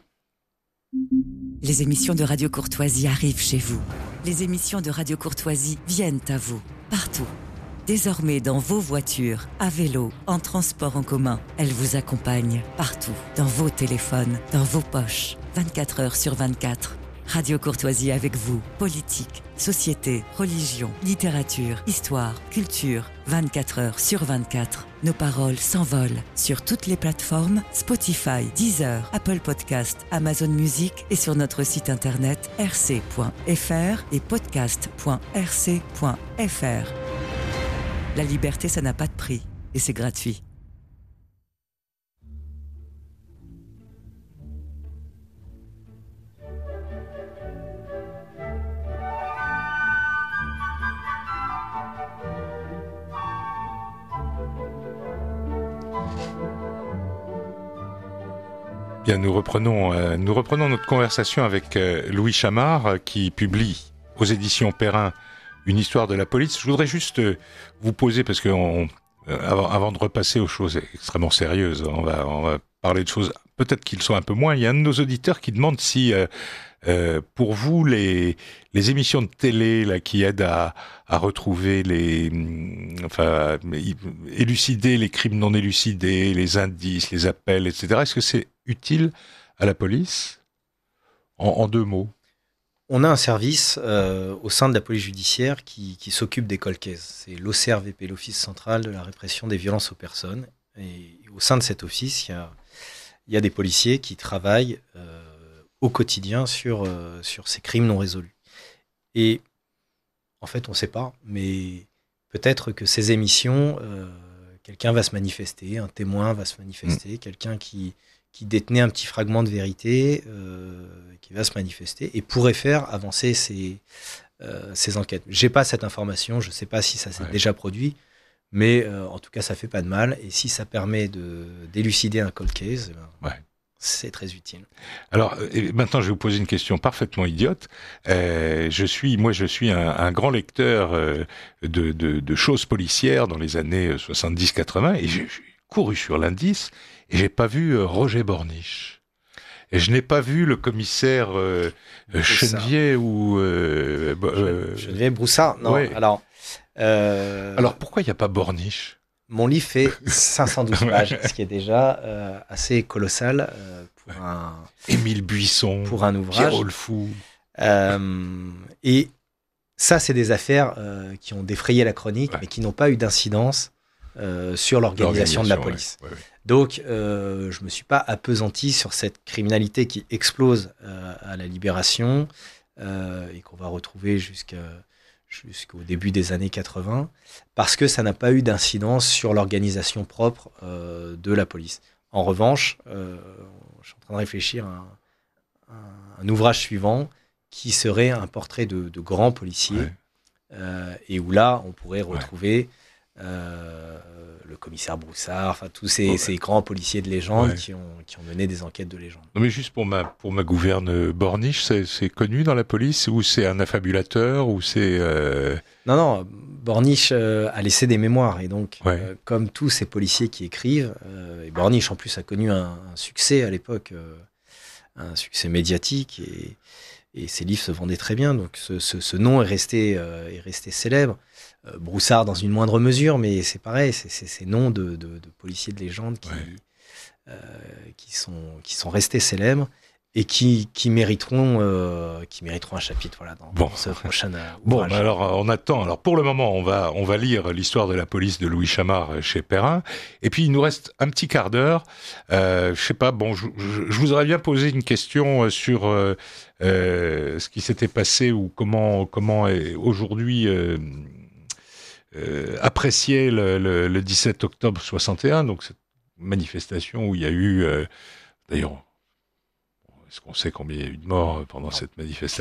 Les émissions de Radio Courtoisie arrivent chez vous. Les émissions de Radio Courtoisie viennent à vous, partout. Désormais dans vos voitures, à vélo, en transport en commun, elles vous accompagnent partout, dans vos téléphones, dans vos poches, 24 heures sur 24. Radio Courtoisie avec vous, politique, société, religion, littérature, histoire, culture, 24 heures sur 24. Nos paroles s'envolent sur toutes les plateformes Spotify, Deezer, Apple Podcast, Amazon Music et sur notre site internet rc.fr et podcast.rc.fr. La liberté, ça n'a pas de prix et c'est gratuit. Bien, nous reprenons notre conversation avec Louis Chamard qui publie aux éditions Perrin une histoire de la police. Je voudrais juste vous poser, parce que avant de repasser aux choses extrêmement sérieuses, on va parler de choses peut-être qu'ils sont un peu moins. Il y a un de nos auditeurs qui demande si, pour vous, les émissions de télé là, qui aident à retrouver élucider les crimes non élucidés, les indices, les appels, etc., est-ce que c'est utile à la police ? En deux mots. On a un service au sein de la police judiciaire qui s'occupe des cold cases. C'est l'OCRVP, l'Office central de la répression des violences aux personnes. Et au sein de cet office, il y a des policiers qui travaillent au quotidien sur ces crimes non résolus. Et en fait, on ne sait pas, mais peut-être que ces émissions, quelqu'un va se manifester, un témoin va se manifester, quelqu'un qui détenait un petit fragment de vérité qui va se manifester et pourrait faire avancer ces enquêtes. J'ai pas cette information, je sais pas si ça s'est déjà produit, mais en tout cas ça fait pas de mal et si ça permet d'élucider un cold case, c'est très utile. Alors maintenant je vais vous poser une question parfaitement idiote. Je suis un grand lecteur de choses policières dans les années 70-80 et j'ai couru sur l'indice et j'ai pas vu Roger Borniche. Et je n'ai pas vu le commissaire Chenevier ou... Chenevier Broussard, non. Ouais. Alors pourquoi il n'y a pas Borniche ? Mon livre fait 512 pages, ce qui est déjà assez colossal pour Émile Buisson, pour un ouvrage. Pierrot le Fou. Et ça, c'est des affaires qui ont défrayé la chronique, mais qui n'ont pas eu d'incidence sur l'organisation de la police. Ouais. Donc, je ne me suis pas appesanti sur cette criminalité qui explose à la Libération et qu'on va retrouver jusqu'au début des années 80, parce que ça n'a pas eu d'incidence sur l'organisation propre de la police. En revanche, je suis en train de réfléchir à un ouvrage suivant qui serait un portrait de grands policiers, et où là, on pourrait retrouver le commissaire Broussard, enfin tous ces grands policiers de légende qui ont mené des enquêtes de légende. Non mais juste pour ma gouverne, Borniche, c'est connu dans la police, ou c'est un affabulateur, ou c'est... Non, Borniche a laissé des mémoires, et donc comme tous ces policiers qui écrivent, et Borniche en plus a connu un succès à l'époque, un succès médiatique, et ses livres se vendaient très bien, donc ce nom est resté célèbre. Broussard dans une moindre mesure, mais c'est pareil, c'est ces noms de policiers de légende qui sont restés célèbres et qui mériteront un chapitre dans ce prochain ouvrage. Alors on attend. Alors pour le moment, on va lire l'histoire de la police de Louis Chamard chez Perrin, et puis il nous reste un petit quart d'heure. Je sais pas. Bon, je vous aurais bien posé une question sur ce qui s'était passé, ou comment est aujourd'hui apprécié le 17 octobre 61, donc cette manifestation où il y a eu, d'ailleurs, est-ce qu'on sait combien il y a eu de morts pendant cette manifestation ?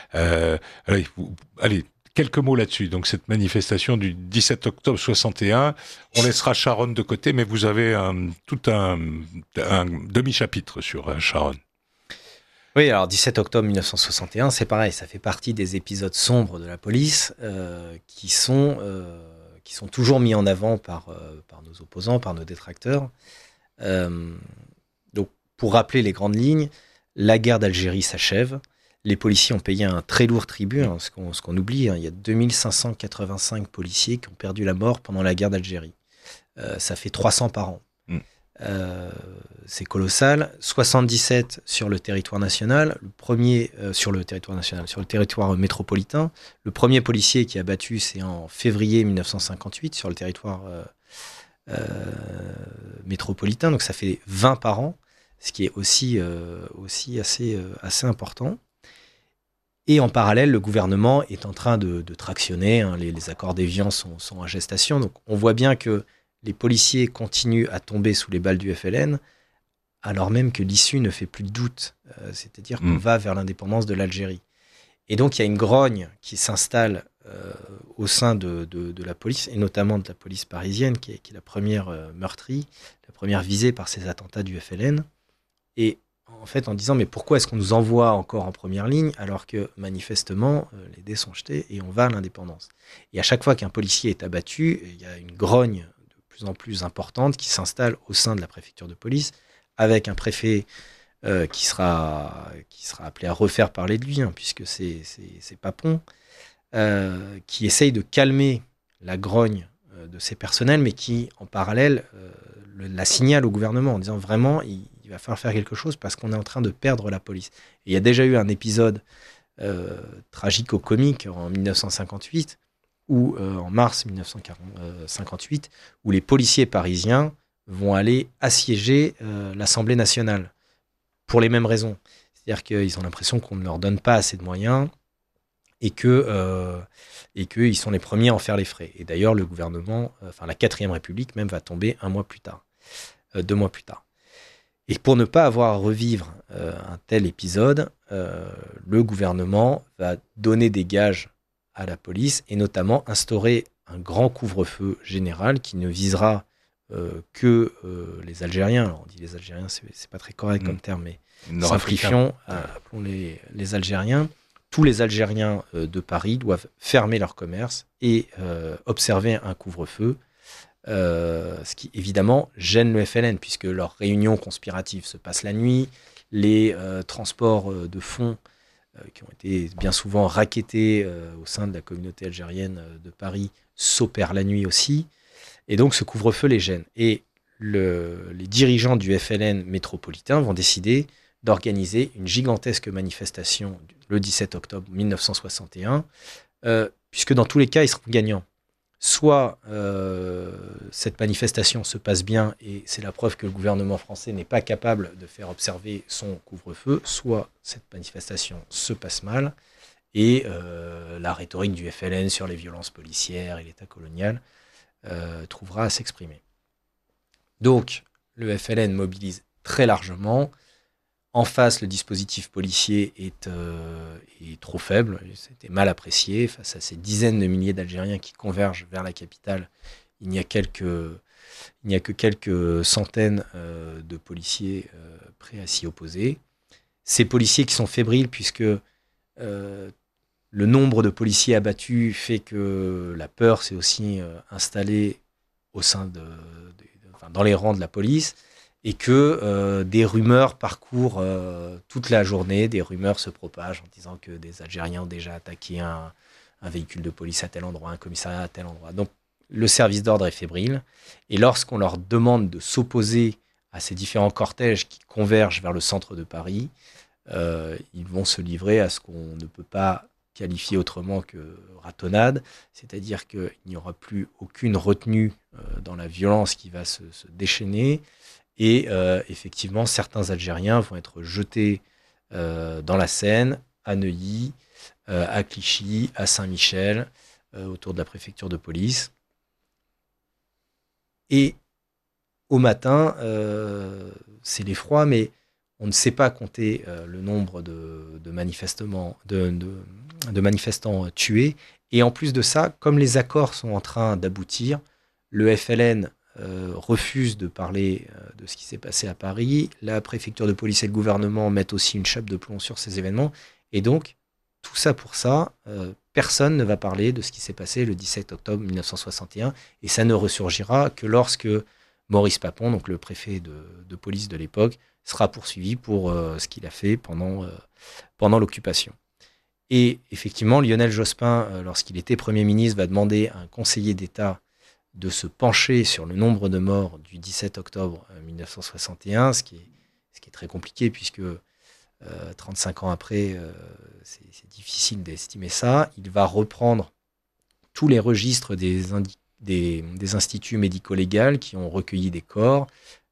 Allez, quelques mots là-dessus. Donc cette manifestation du 17 octobre 61, on laissera Charonne de côté, mais vous avez tout un demi-chapitre sur Charonne. Oui, alors 17 octobre 1961, c'est pareil, ça fait partie des épisodes sombres de la police qui sont toujours mis en avant par nos opposants, par nos détracteurs. Donc, pour rappeler les grandes lignes, la guerre d'Algérie s'achève. Les policiers ont payé un très lourd tribut, ce qu'on oublie. Il y a 2585 policiers qui ont perdu la mort pendant la guerre d'Algérie. Ça fait 300 par an. C'est colossal. 77 sur le territoire national, le premier sur le territoire métropolitain. Le premier policier qui a battu, c'est en février 1958 sur le territoire métropolitain. Donc ça fait 20 par an, ce qui est aussi assez important. Et en parallèle, le gouvernement est en train de tractionner. Les accords d'Évian sont en gestation. Donc on voit bien que les policiers continuent à tomber sous les balles du FLN, alors même que l'issue ne fait plus de doute. C'est-à-dire qu'on va vers l'indépendance de l'Algérie. Et donc, il y a une grogne qui s'installe au sein de la police, et notamment de la police parisienne, qui est la première meurtrie, la première visée par ces attentats du FLN. Et en fait, en disant, mais pourquoi est-ce qu'on nous envoie encore en première ligne, alors que, manifestement, les dés sont jetés et on va à l'indépendance. Et à chaque fois qu'un policier est abattu, il y a une grogne plus en plus importante qui s'installe au sein de la préfecture de police, avec un préfet qui sera appelé à refaire parler de lui, puisque c'est Papon, qui essaye de calmer la grogne de ses personnels, mais qui, en parallèle, la signale au gouvernement en disant vraiment, il va falloir faire quelque chose parce qu'on est en train de perdre la police. Et il y a déjà eu un épisode tragico-comique en 1958, en mars 1958, où les policiers parisiens vont aller assiéger l'Assemblée nationale, pour les mêmes raisons. C'est-à-dire qu'ils ont l'impression qu'on ne leur donne pas assez de moyens et qu'ils sont les premiers à en faire les frais. Et d'ailleurs, le gouvernement, la 4e République même, va tomber 2 mois plus tard. Et pour ne pas avoir à revivre un tel épisode, le gouvernement va donner des gages à la police, et notamment instaurer un grand couvre-feu général qui ne visera que les Algériens. Alors on dit les Algériens, c'est pas très correct comme terme, mais simplifions, appelons les Algériens. Tous les Algériens de Paris doivent fermer leur commerce et observer un couvre-feu, ce qui évidemment gêne le FLN, puisque leurs réunions conspiratives se passent la nuit, les transports de fonds qui ont été bien souvent rackettés au sein de la communauté algérienne de Paris s'opèrent la nuit aussi. Et donc ce couvre-feu les gêne. Et les dirigeants du FLN métropolitain vont décider d'organiser une gigantesque manifestation le 17 octobre 1961, puisque dans tous les cas, ils seront gagnants. Soit cette manifestation se passe bien, et c'est la preuve que le gouvernement français n'est pas capable de faire observer son couvre-feu, soit cette manifestation se passe mal, et la rhétorique du FLN sur les violences policières et l'État colonial trouvera à s'exprimer. Donc, le FLN mobilise très largement. En face, le dispositif policier est trop faible. C'était mal apprécié. Face à ces dizaines de milliers d'Algériens qui convergent vers la capitale, il n'y a que quelques centaines de policiers prêts à s'y opposer. Ces policiers qui sont fébriles puisque le nombre de policiers abattus fait que la peur s'est aussi installée au sein dans les rangs de la police, et que des rumeurs parcourent toute la journée, des rumeurs se propagent en disant que des Algériens ont déjà attaqué un véhicule de police à tel endroit, un commissariat à tel endroit. Donc le service d'ordre est fébrile, et lorsqu'on leur demande de s'opposer à ces différents cortèges qui convergent vers le centre de Paris, ils vont se livrer à ce qu'on ne peut pas qualifié autrement que ratonnade, c'est-à-dire qu'il n'y aura plus aucune retenue dans la violence qui va se déchaîner, et effectivement certains Algériens vont être jetés dans la Seine, à Neuilly, à Clichy, à Saint-Michel, autour de la préfecture de police. Et au matin, c'est l'effroi, mais on ne sait pas compter le nombre de manifestants tués. Et en plus de ça, comme les accords sont en train d'aboutir, le FLN refuse de parler de ce qui s'est passé à Paris. La préfecture de police et le gouvernement mettent aussi une chape de plomb sur ces événements. Et donc, tout ça pour ça, personne ne va parler de ce qui s'est passé le 17 octobre 1961. Et ça ne ressurgira que lorsque Maurice Papon, donc le préfet de police de l'époque, sera poursuivi pour ce qu'il a fait pendant l'occupation. Et effectivement, Lionel Jospin, lorsqu'il était Premier ministre, va demander à un conseiller d'État de se pencher sur le nombre de morts du 17 octobre 1961, ce qui est très compliqué puisque 35 ans après, c'est difficile d'estimer ça. Il va reprendre tous les registres des instituts médico-légaux qui ont recueilli des corps,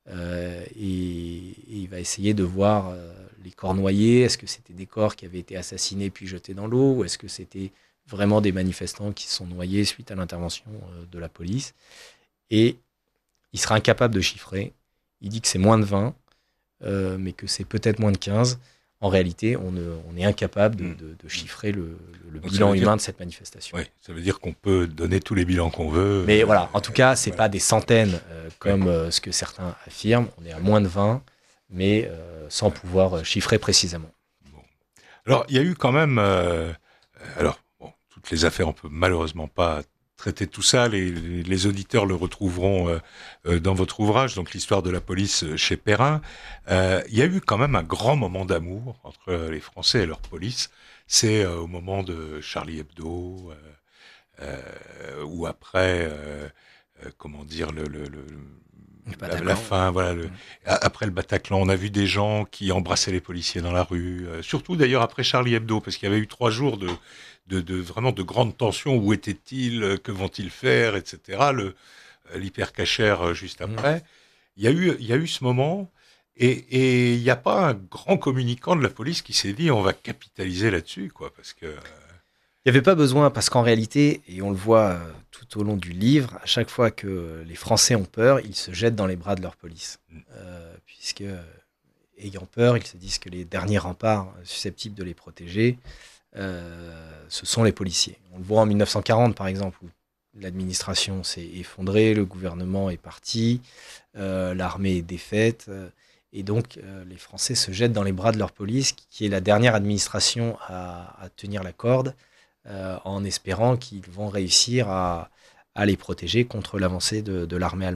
et il va essayer de voir les corps noyés. Est-ce que c'était des corps qui avaient été assassinés puis jetés dans l'eau, ou est-ce que c'était vraiment des manifestants qui se sont noyés suite à l'intervention de la police? Et il sera incapable de chiffrer. Il dit que c'est moins de 20, mais que c'est peut-être moins de 15. En réalité, on est incapable de chiffrer le bilan humain de cette manifestation. Oui, ça veut dire qu'on peut donner tous les bilans qu'on veut. Mais voilà, en tout cas, c'est pas des centaines comme ce que certains affirment. On est à moins de 20, mais sans pouvoir chiffrer précisément. Bon. Alors, il y a eu quand même... toutes les affaires, on peut malheureusement pas traiter tout ça. Les auditeurs le retrouveront dans votre ouvrage, donc l'histoire de la police chez Perrin. Il y a eu quand même un grand moment d'amour entre les Français et leur police. C'est au moment de Charlie Hebdo, ou après, la fin, voilà. Après le Bataclan, on a vu des gens qui embrassaient les policiers dans la rue, surtout d'ailleurs après Charlie Hebdo, parce qu'il y avait eu 3 jours de vraiment de grandes tensions. Où étaient-ils? Que vont-ils faire? Etc. L'hypercachère juste après. Il y a eu ce moment, et il n'y a pas un grand communicant de la police qui s'est dit on va capitaliser là-dessus, quoi, parce que... Il n'y avait pas besoin, parce qu'en réalité, et on le voit tout au long du livre, à chaque fois que les Français ont peur, ils se jettent dans les bras de leur police. Puisque, ayant peur, ils se disent que les derniers remparts susceptibles de les protéger, ce sont les policiers. On le voit en 1940, par exemple, où l'administration s'est effondrée, le gouvernement est parti, l'armée est défaite, et donc les Français se jettent dans les bras de leur police, qui est la dernière administration à tenir la corde, en espérant qu'ils vont réussir à les protéger contre l'avancée de l'armée allemande.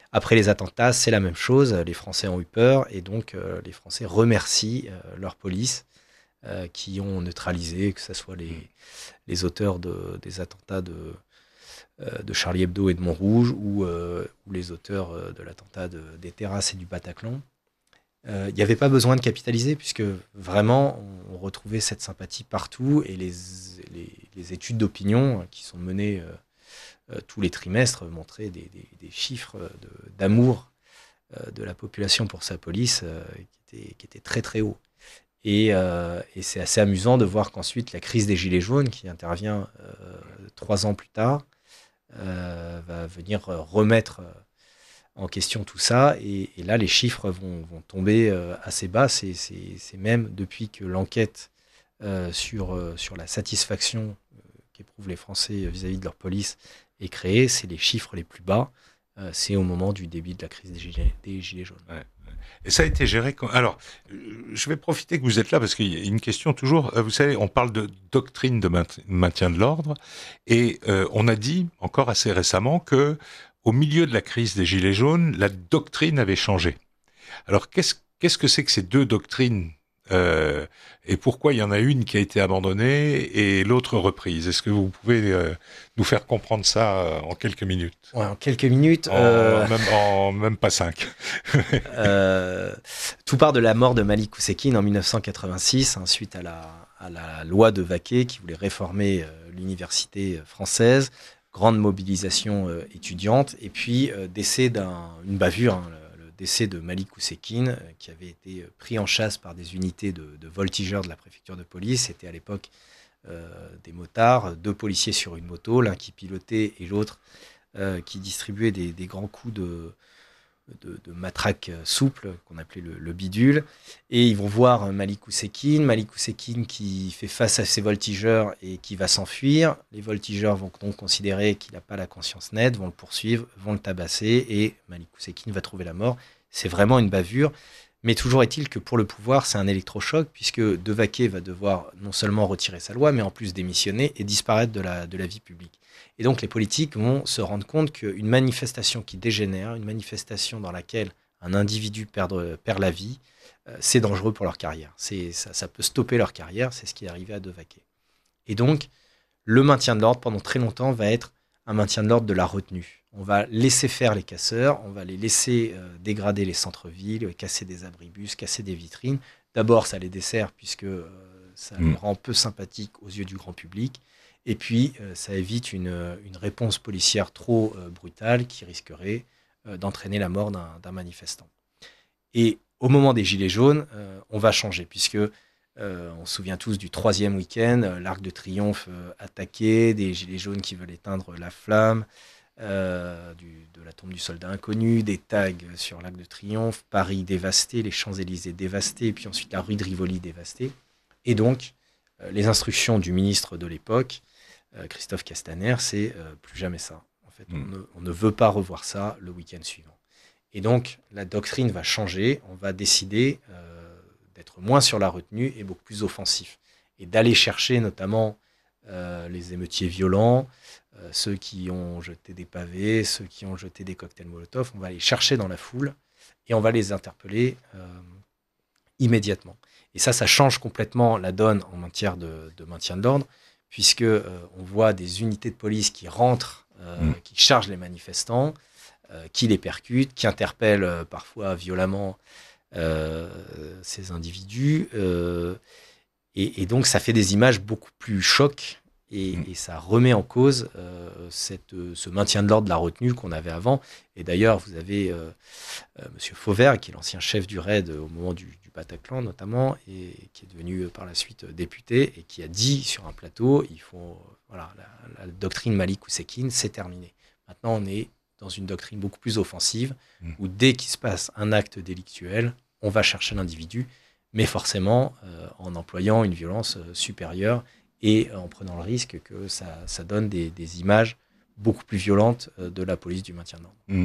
Après les attentats, c'est la même chose. Les Français ont eu peur et donc les Français remercient leur police qui ont neutralisé, que ce soit les auteurs des attentats de Charlie Hebdo et de Montrouge ou les auteurs de l'attentat des Terrasses et du Bataclan. Il n'y avait pas besoin de capitaliser puisque vraiment on retrouvait cette sympathie partout et les études d'opinion qui sont menées tous les trimestres montraient des chiffres d'amour de la population pour sa police qui étaient très très hauts. Et c'est assez amusant de voir qu'ensuite la crise des Gilets jaunes qui intervient 3 ans plus tard va venir remettre en question tout ça, et là les chiffres vont tomber assez bas. C'est même depuis que l'enquête sur la satisfaction qu'éprouvent les Français vis-à-vis de leur police est créée, c'est les chiffres les plus bas, c'est au moment du début de la crise des Gilets jaunes. Ouais. Et ça a été géré quand... Alors, je vais profiter que vous êtes là parce qu'il y a une question toujours. Vous savez, on parle de doctrine de maintien de l'ordre, et on a dit encore assez récemment que au milieu de la crise des Gilets jaunes, la doctrine avait changé. Alors, qu'est-ce que c'est que ces deux doctrines et pourquoi il y en a une qui a été abandonnée et l'autre reprise? Est-ce que vous pouvez nous faire comprendre ça en quelques minutes? Ouais, en quelques minutes. Même pas 5. Tout part de la mort de Malik Oussekine en 1986, suite à la loi de Vaquet qui voulait réformer l'université française. Grande mobilisation étudiante, et puis décès une bavure, le décès de Malik Oussekine, qui avait été pris en chasse par des unités de voltigeurs de la préfecture de police. C'était à l'époque des motards, 2 policiers sur une moto, l'un qui pilotait et l'autre qui distribuait des grands coups de matraque souple qu'on appelait le bidule, et ils vont voir Malik Oussekine qui fait face à ces voltigeurs et qui va s'enfuir. Les voltigeurs vont donc considérer qu'il n'a pas la conscience nette, vont le poursuivre, vont le tabasser, et Malik Oussekine va trouver la mort. C'est vraiment une bavure, mais toujours est-il que pour le pouvoir, c'est un électrochoc, puisque De Vaquet va devoir non seulement retirer sa loi, mais en plus démissionner et disparaître de la vie publique. Et donc les politiques vont se rendre compte qu'une manifestation qui dégénère, une manifestation dans laquelle un individu perd la vie, c'est dangereux pour leur carrière. Ça peut stopper leur carrière, c'est ce qui est arrivé à De Vaquet. Et donc, le maintien de l'ordre, pendant très longtemps, va être un maintien de l'ordre de la retenue. On va laisser faire les casseurs, on va les laisser dégrader les centres-villes, casser des abribus, casser des vitrines. D'abord, ça les dessert puisque ça les rend peu sympathiques aux yeux du grand public. Et puis, ça évite une réponse policière trop brutale qui risquerait d'entraîner la mort d'un manifestant. Et au moment des Gilets jaunes, on va changer, puisque on se souvient tous du 3e week-end, l'Arc de Triomphe attaqué, des Gilets jaunes qui veulent éteindre la flamme, de la tombe du soldat inconnu, des tags sur l'Arc de Triomphe, Paris dévasté, les Champs-Élysées dévastés, et puis ensuite la rue de Rivoli dévastée. Et donc, les instructions du ministre de l'époque, Christophe Castaner, c'est plus jamais ça. En fait, on ne veut pas revoir ça le week-end suivant. Et donc, la doctrine va changer. On va décider d'être moins sur la retenue et beaucoup plus offensif. Et d'aller chercher notamment les émeutiers violents, ceux qui ont jeté des pavés, ceux qui ont jeté des cocktails Molotov. On va les chercher dans la foule et on va les interpeller immédiatement. Et ça change complètement la donne en matière de maintien de l'ordre, puisque on voit des unités de police qui rentrent, qui chargent les manifestants, qui les percutent, qui interpellent parfois violemment ces individus. Et donc, ça fait des images beaucoup plus chocs et ça remet en cause ce maintien de l'ordre de la retenue qu'on avait avant. Et d'ailleurs, vous avez Monsieur Fauvert, qui est l'ancien chef du RAID au moment du Bataclan notamment, et qui est devenu par la suite député, et qui a dit sur un plateau, la doctrine Malik Oussekine, c'est terminé. Maintenant, on est dans une doctrine beaucoup plus offensive, où dès qu'il se passe un acte délictuel, on va chercher l'individu, mais forcément en employant une violence supérieure et en prenant le risque que ça donne des images beaucoup plus violentes de la police du maintien de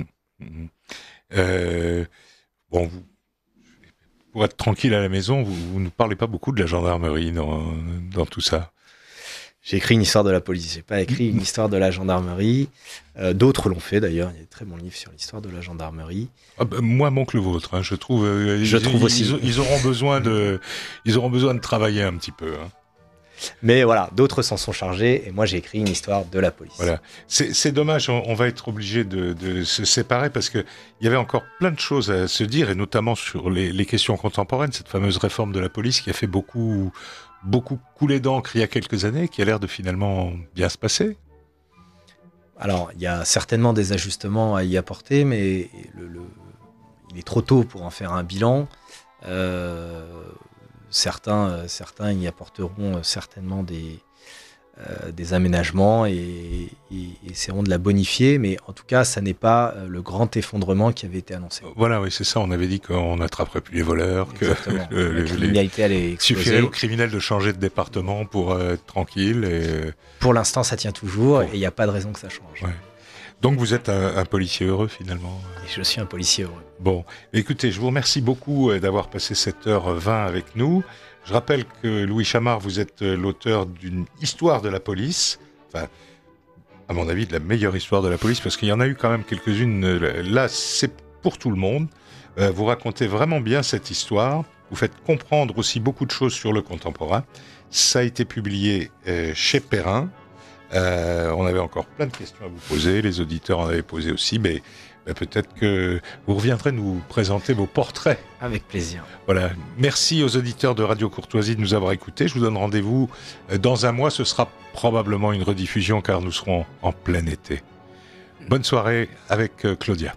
l'ordre. Bon, pour être tranquille à la maison, vous ne parlez pas beaucoup de la gendarmerie dans tout ça. J'ai écrit une histoire de la police, j'ai pas écrit une histoire de la gendarmerie. D'autres l'ont fait d'ailleurs, il y a de très bons livres sur l'histoire de la gendarmerie. Moi, manque que le vôtre, hein, je trouve. Je trouve aussi. Ils auront besoin de travailler un petit peu. Hein. Mais voilà, d'autres s'en sont chargés et moi j'ai écrit une histoire de la police. Voilà, c'est dommage, on va être obligé de se séparer parce que il y avait encore plein de choses à se dire et notamment sur les questions contemporaines, cette fameuse réforme de la police qui a fait beaucoup couler d'encre il y a quelques années, qui a l'air de finalement bien se passer. Alors, il y a certainement des ajustements à y apporter, mais il est trop tôt pour en faire un bilan. Certains y apporteront certainement des aménagements et essaieront de la bonifier, mais en tout cas, ça n'est pas le grand effondrement qui avait été annoncé. Voilà, oui, c'est ça. On avait dit qu'on n'attraperait plus les voleurs, exactement. Que la criminalité allait exploser. Suffirait aux criminels de changer de département pour être tranquille. Pour l'instant, ça tient toujours et il n'y a pas de raison que ça change. Ouais. Donc vous êtes un policier heureux finalement. Et je suis un policier heureux. Bon, écoutez, je vous remercie beaucoup d'avoir passé cette heure 20 avec nous. Je rappelle que Louis Chamard, vous êtes l'auteur d'une histoire de la police, enfin, à mon avis, de la meilleure histoire de la police, parce qu'il y en a eu quand même quelques-unes. Là, c'est pour tout le monde. Vous racontez vraiment bien cette histoire. Vous faites comprendre aussi beaucoup de choses sur le contemporain. Ça a été publié chez Perrin. On avait encore plein de questions à vous poser. Les auditeurs en avaient posé aussi, mais peut-être que vous reviendrez nous présenter vos portraits. Avec plaisir. Voilà. Merci aux auditeurs de Radio Courtoisie de nous avoir écoutés. Je vous donne rendez-vous dans un mois. Ce sera probablement une rediffusion car nous serons en plein été. Bonne soirée avec Claudia.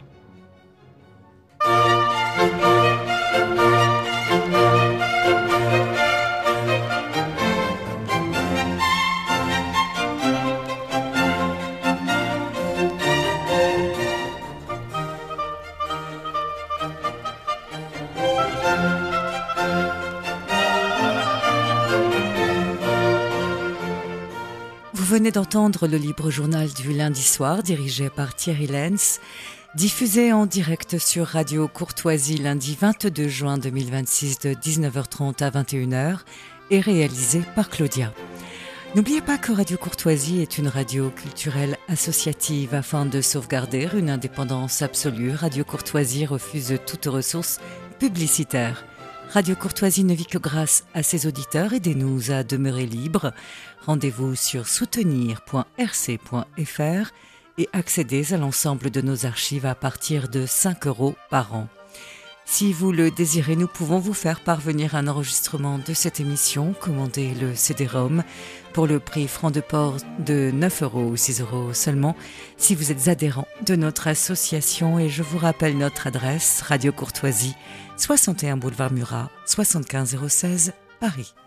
Vous venez d'entendre le libre journal du lundi soir dirigé par Thierry Lenz, diffusé en direct sur Radio Courtoisie lundi 22 juin 2026 de 19h30 à 21h et réalisé par Claudia. N'oubliez pas que Radio Courtoisie est une radio culturelle associative. Afin de sauvegarder une indépendance absolue, Radio Courtoisie refuse toute ressource publicitaire. Radio Courtoisie ne vit que grâce à ses auditeurs. Aidez-nous à demeurer libres. Rendez-vous sur soutenir.rc.fr et accédez à l'ensemble de nos archives à partir de 5 € par an. Si vous le désirez, nous pouvons vous faire parvenir un enregistrement de cette émission. Commandez le CD-ROM pour le prix franc de port de 9 € ou 6 € seulement si vous êtes adhérent de notre association. Et je vous rappelle notre adresse, Radio Courtoisie, 61 boulevard Murat, 75 016, Paris.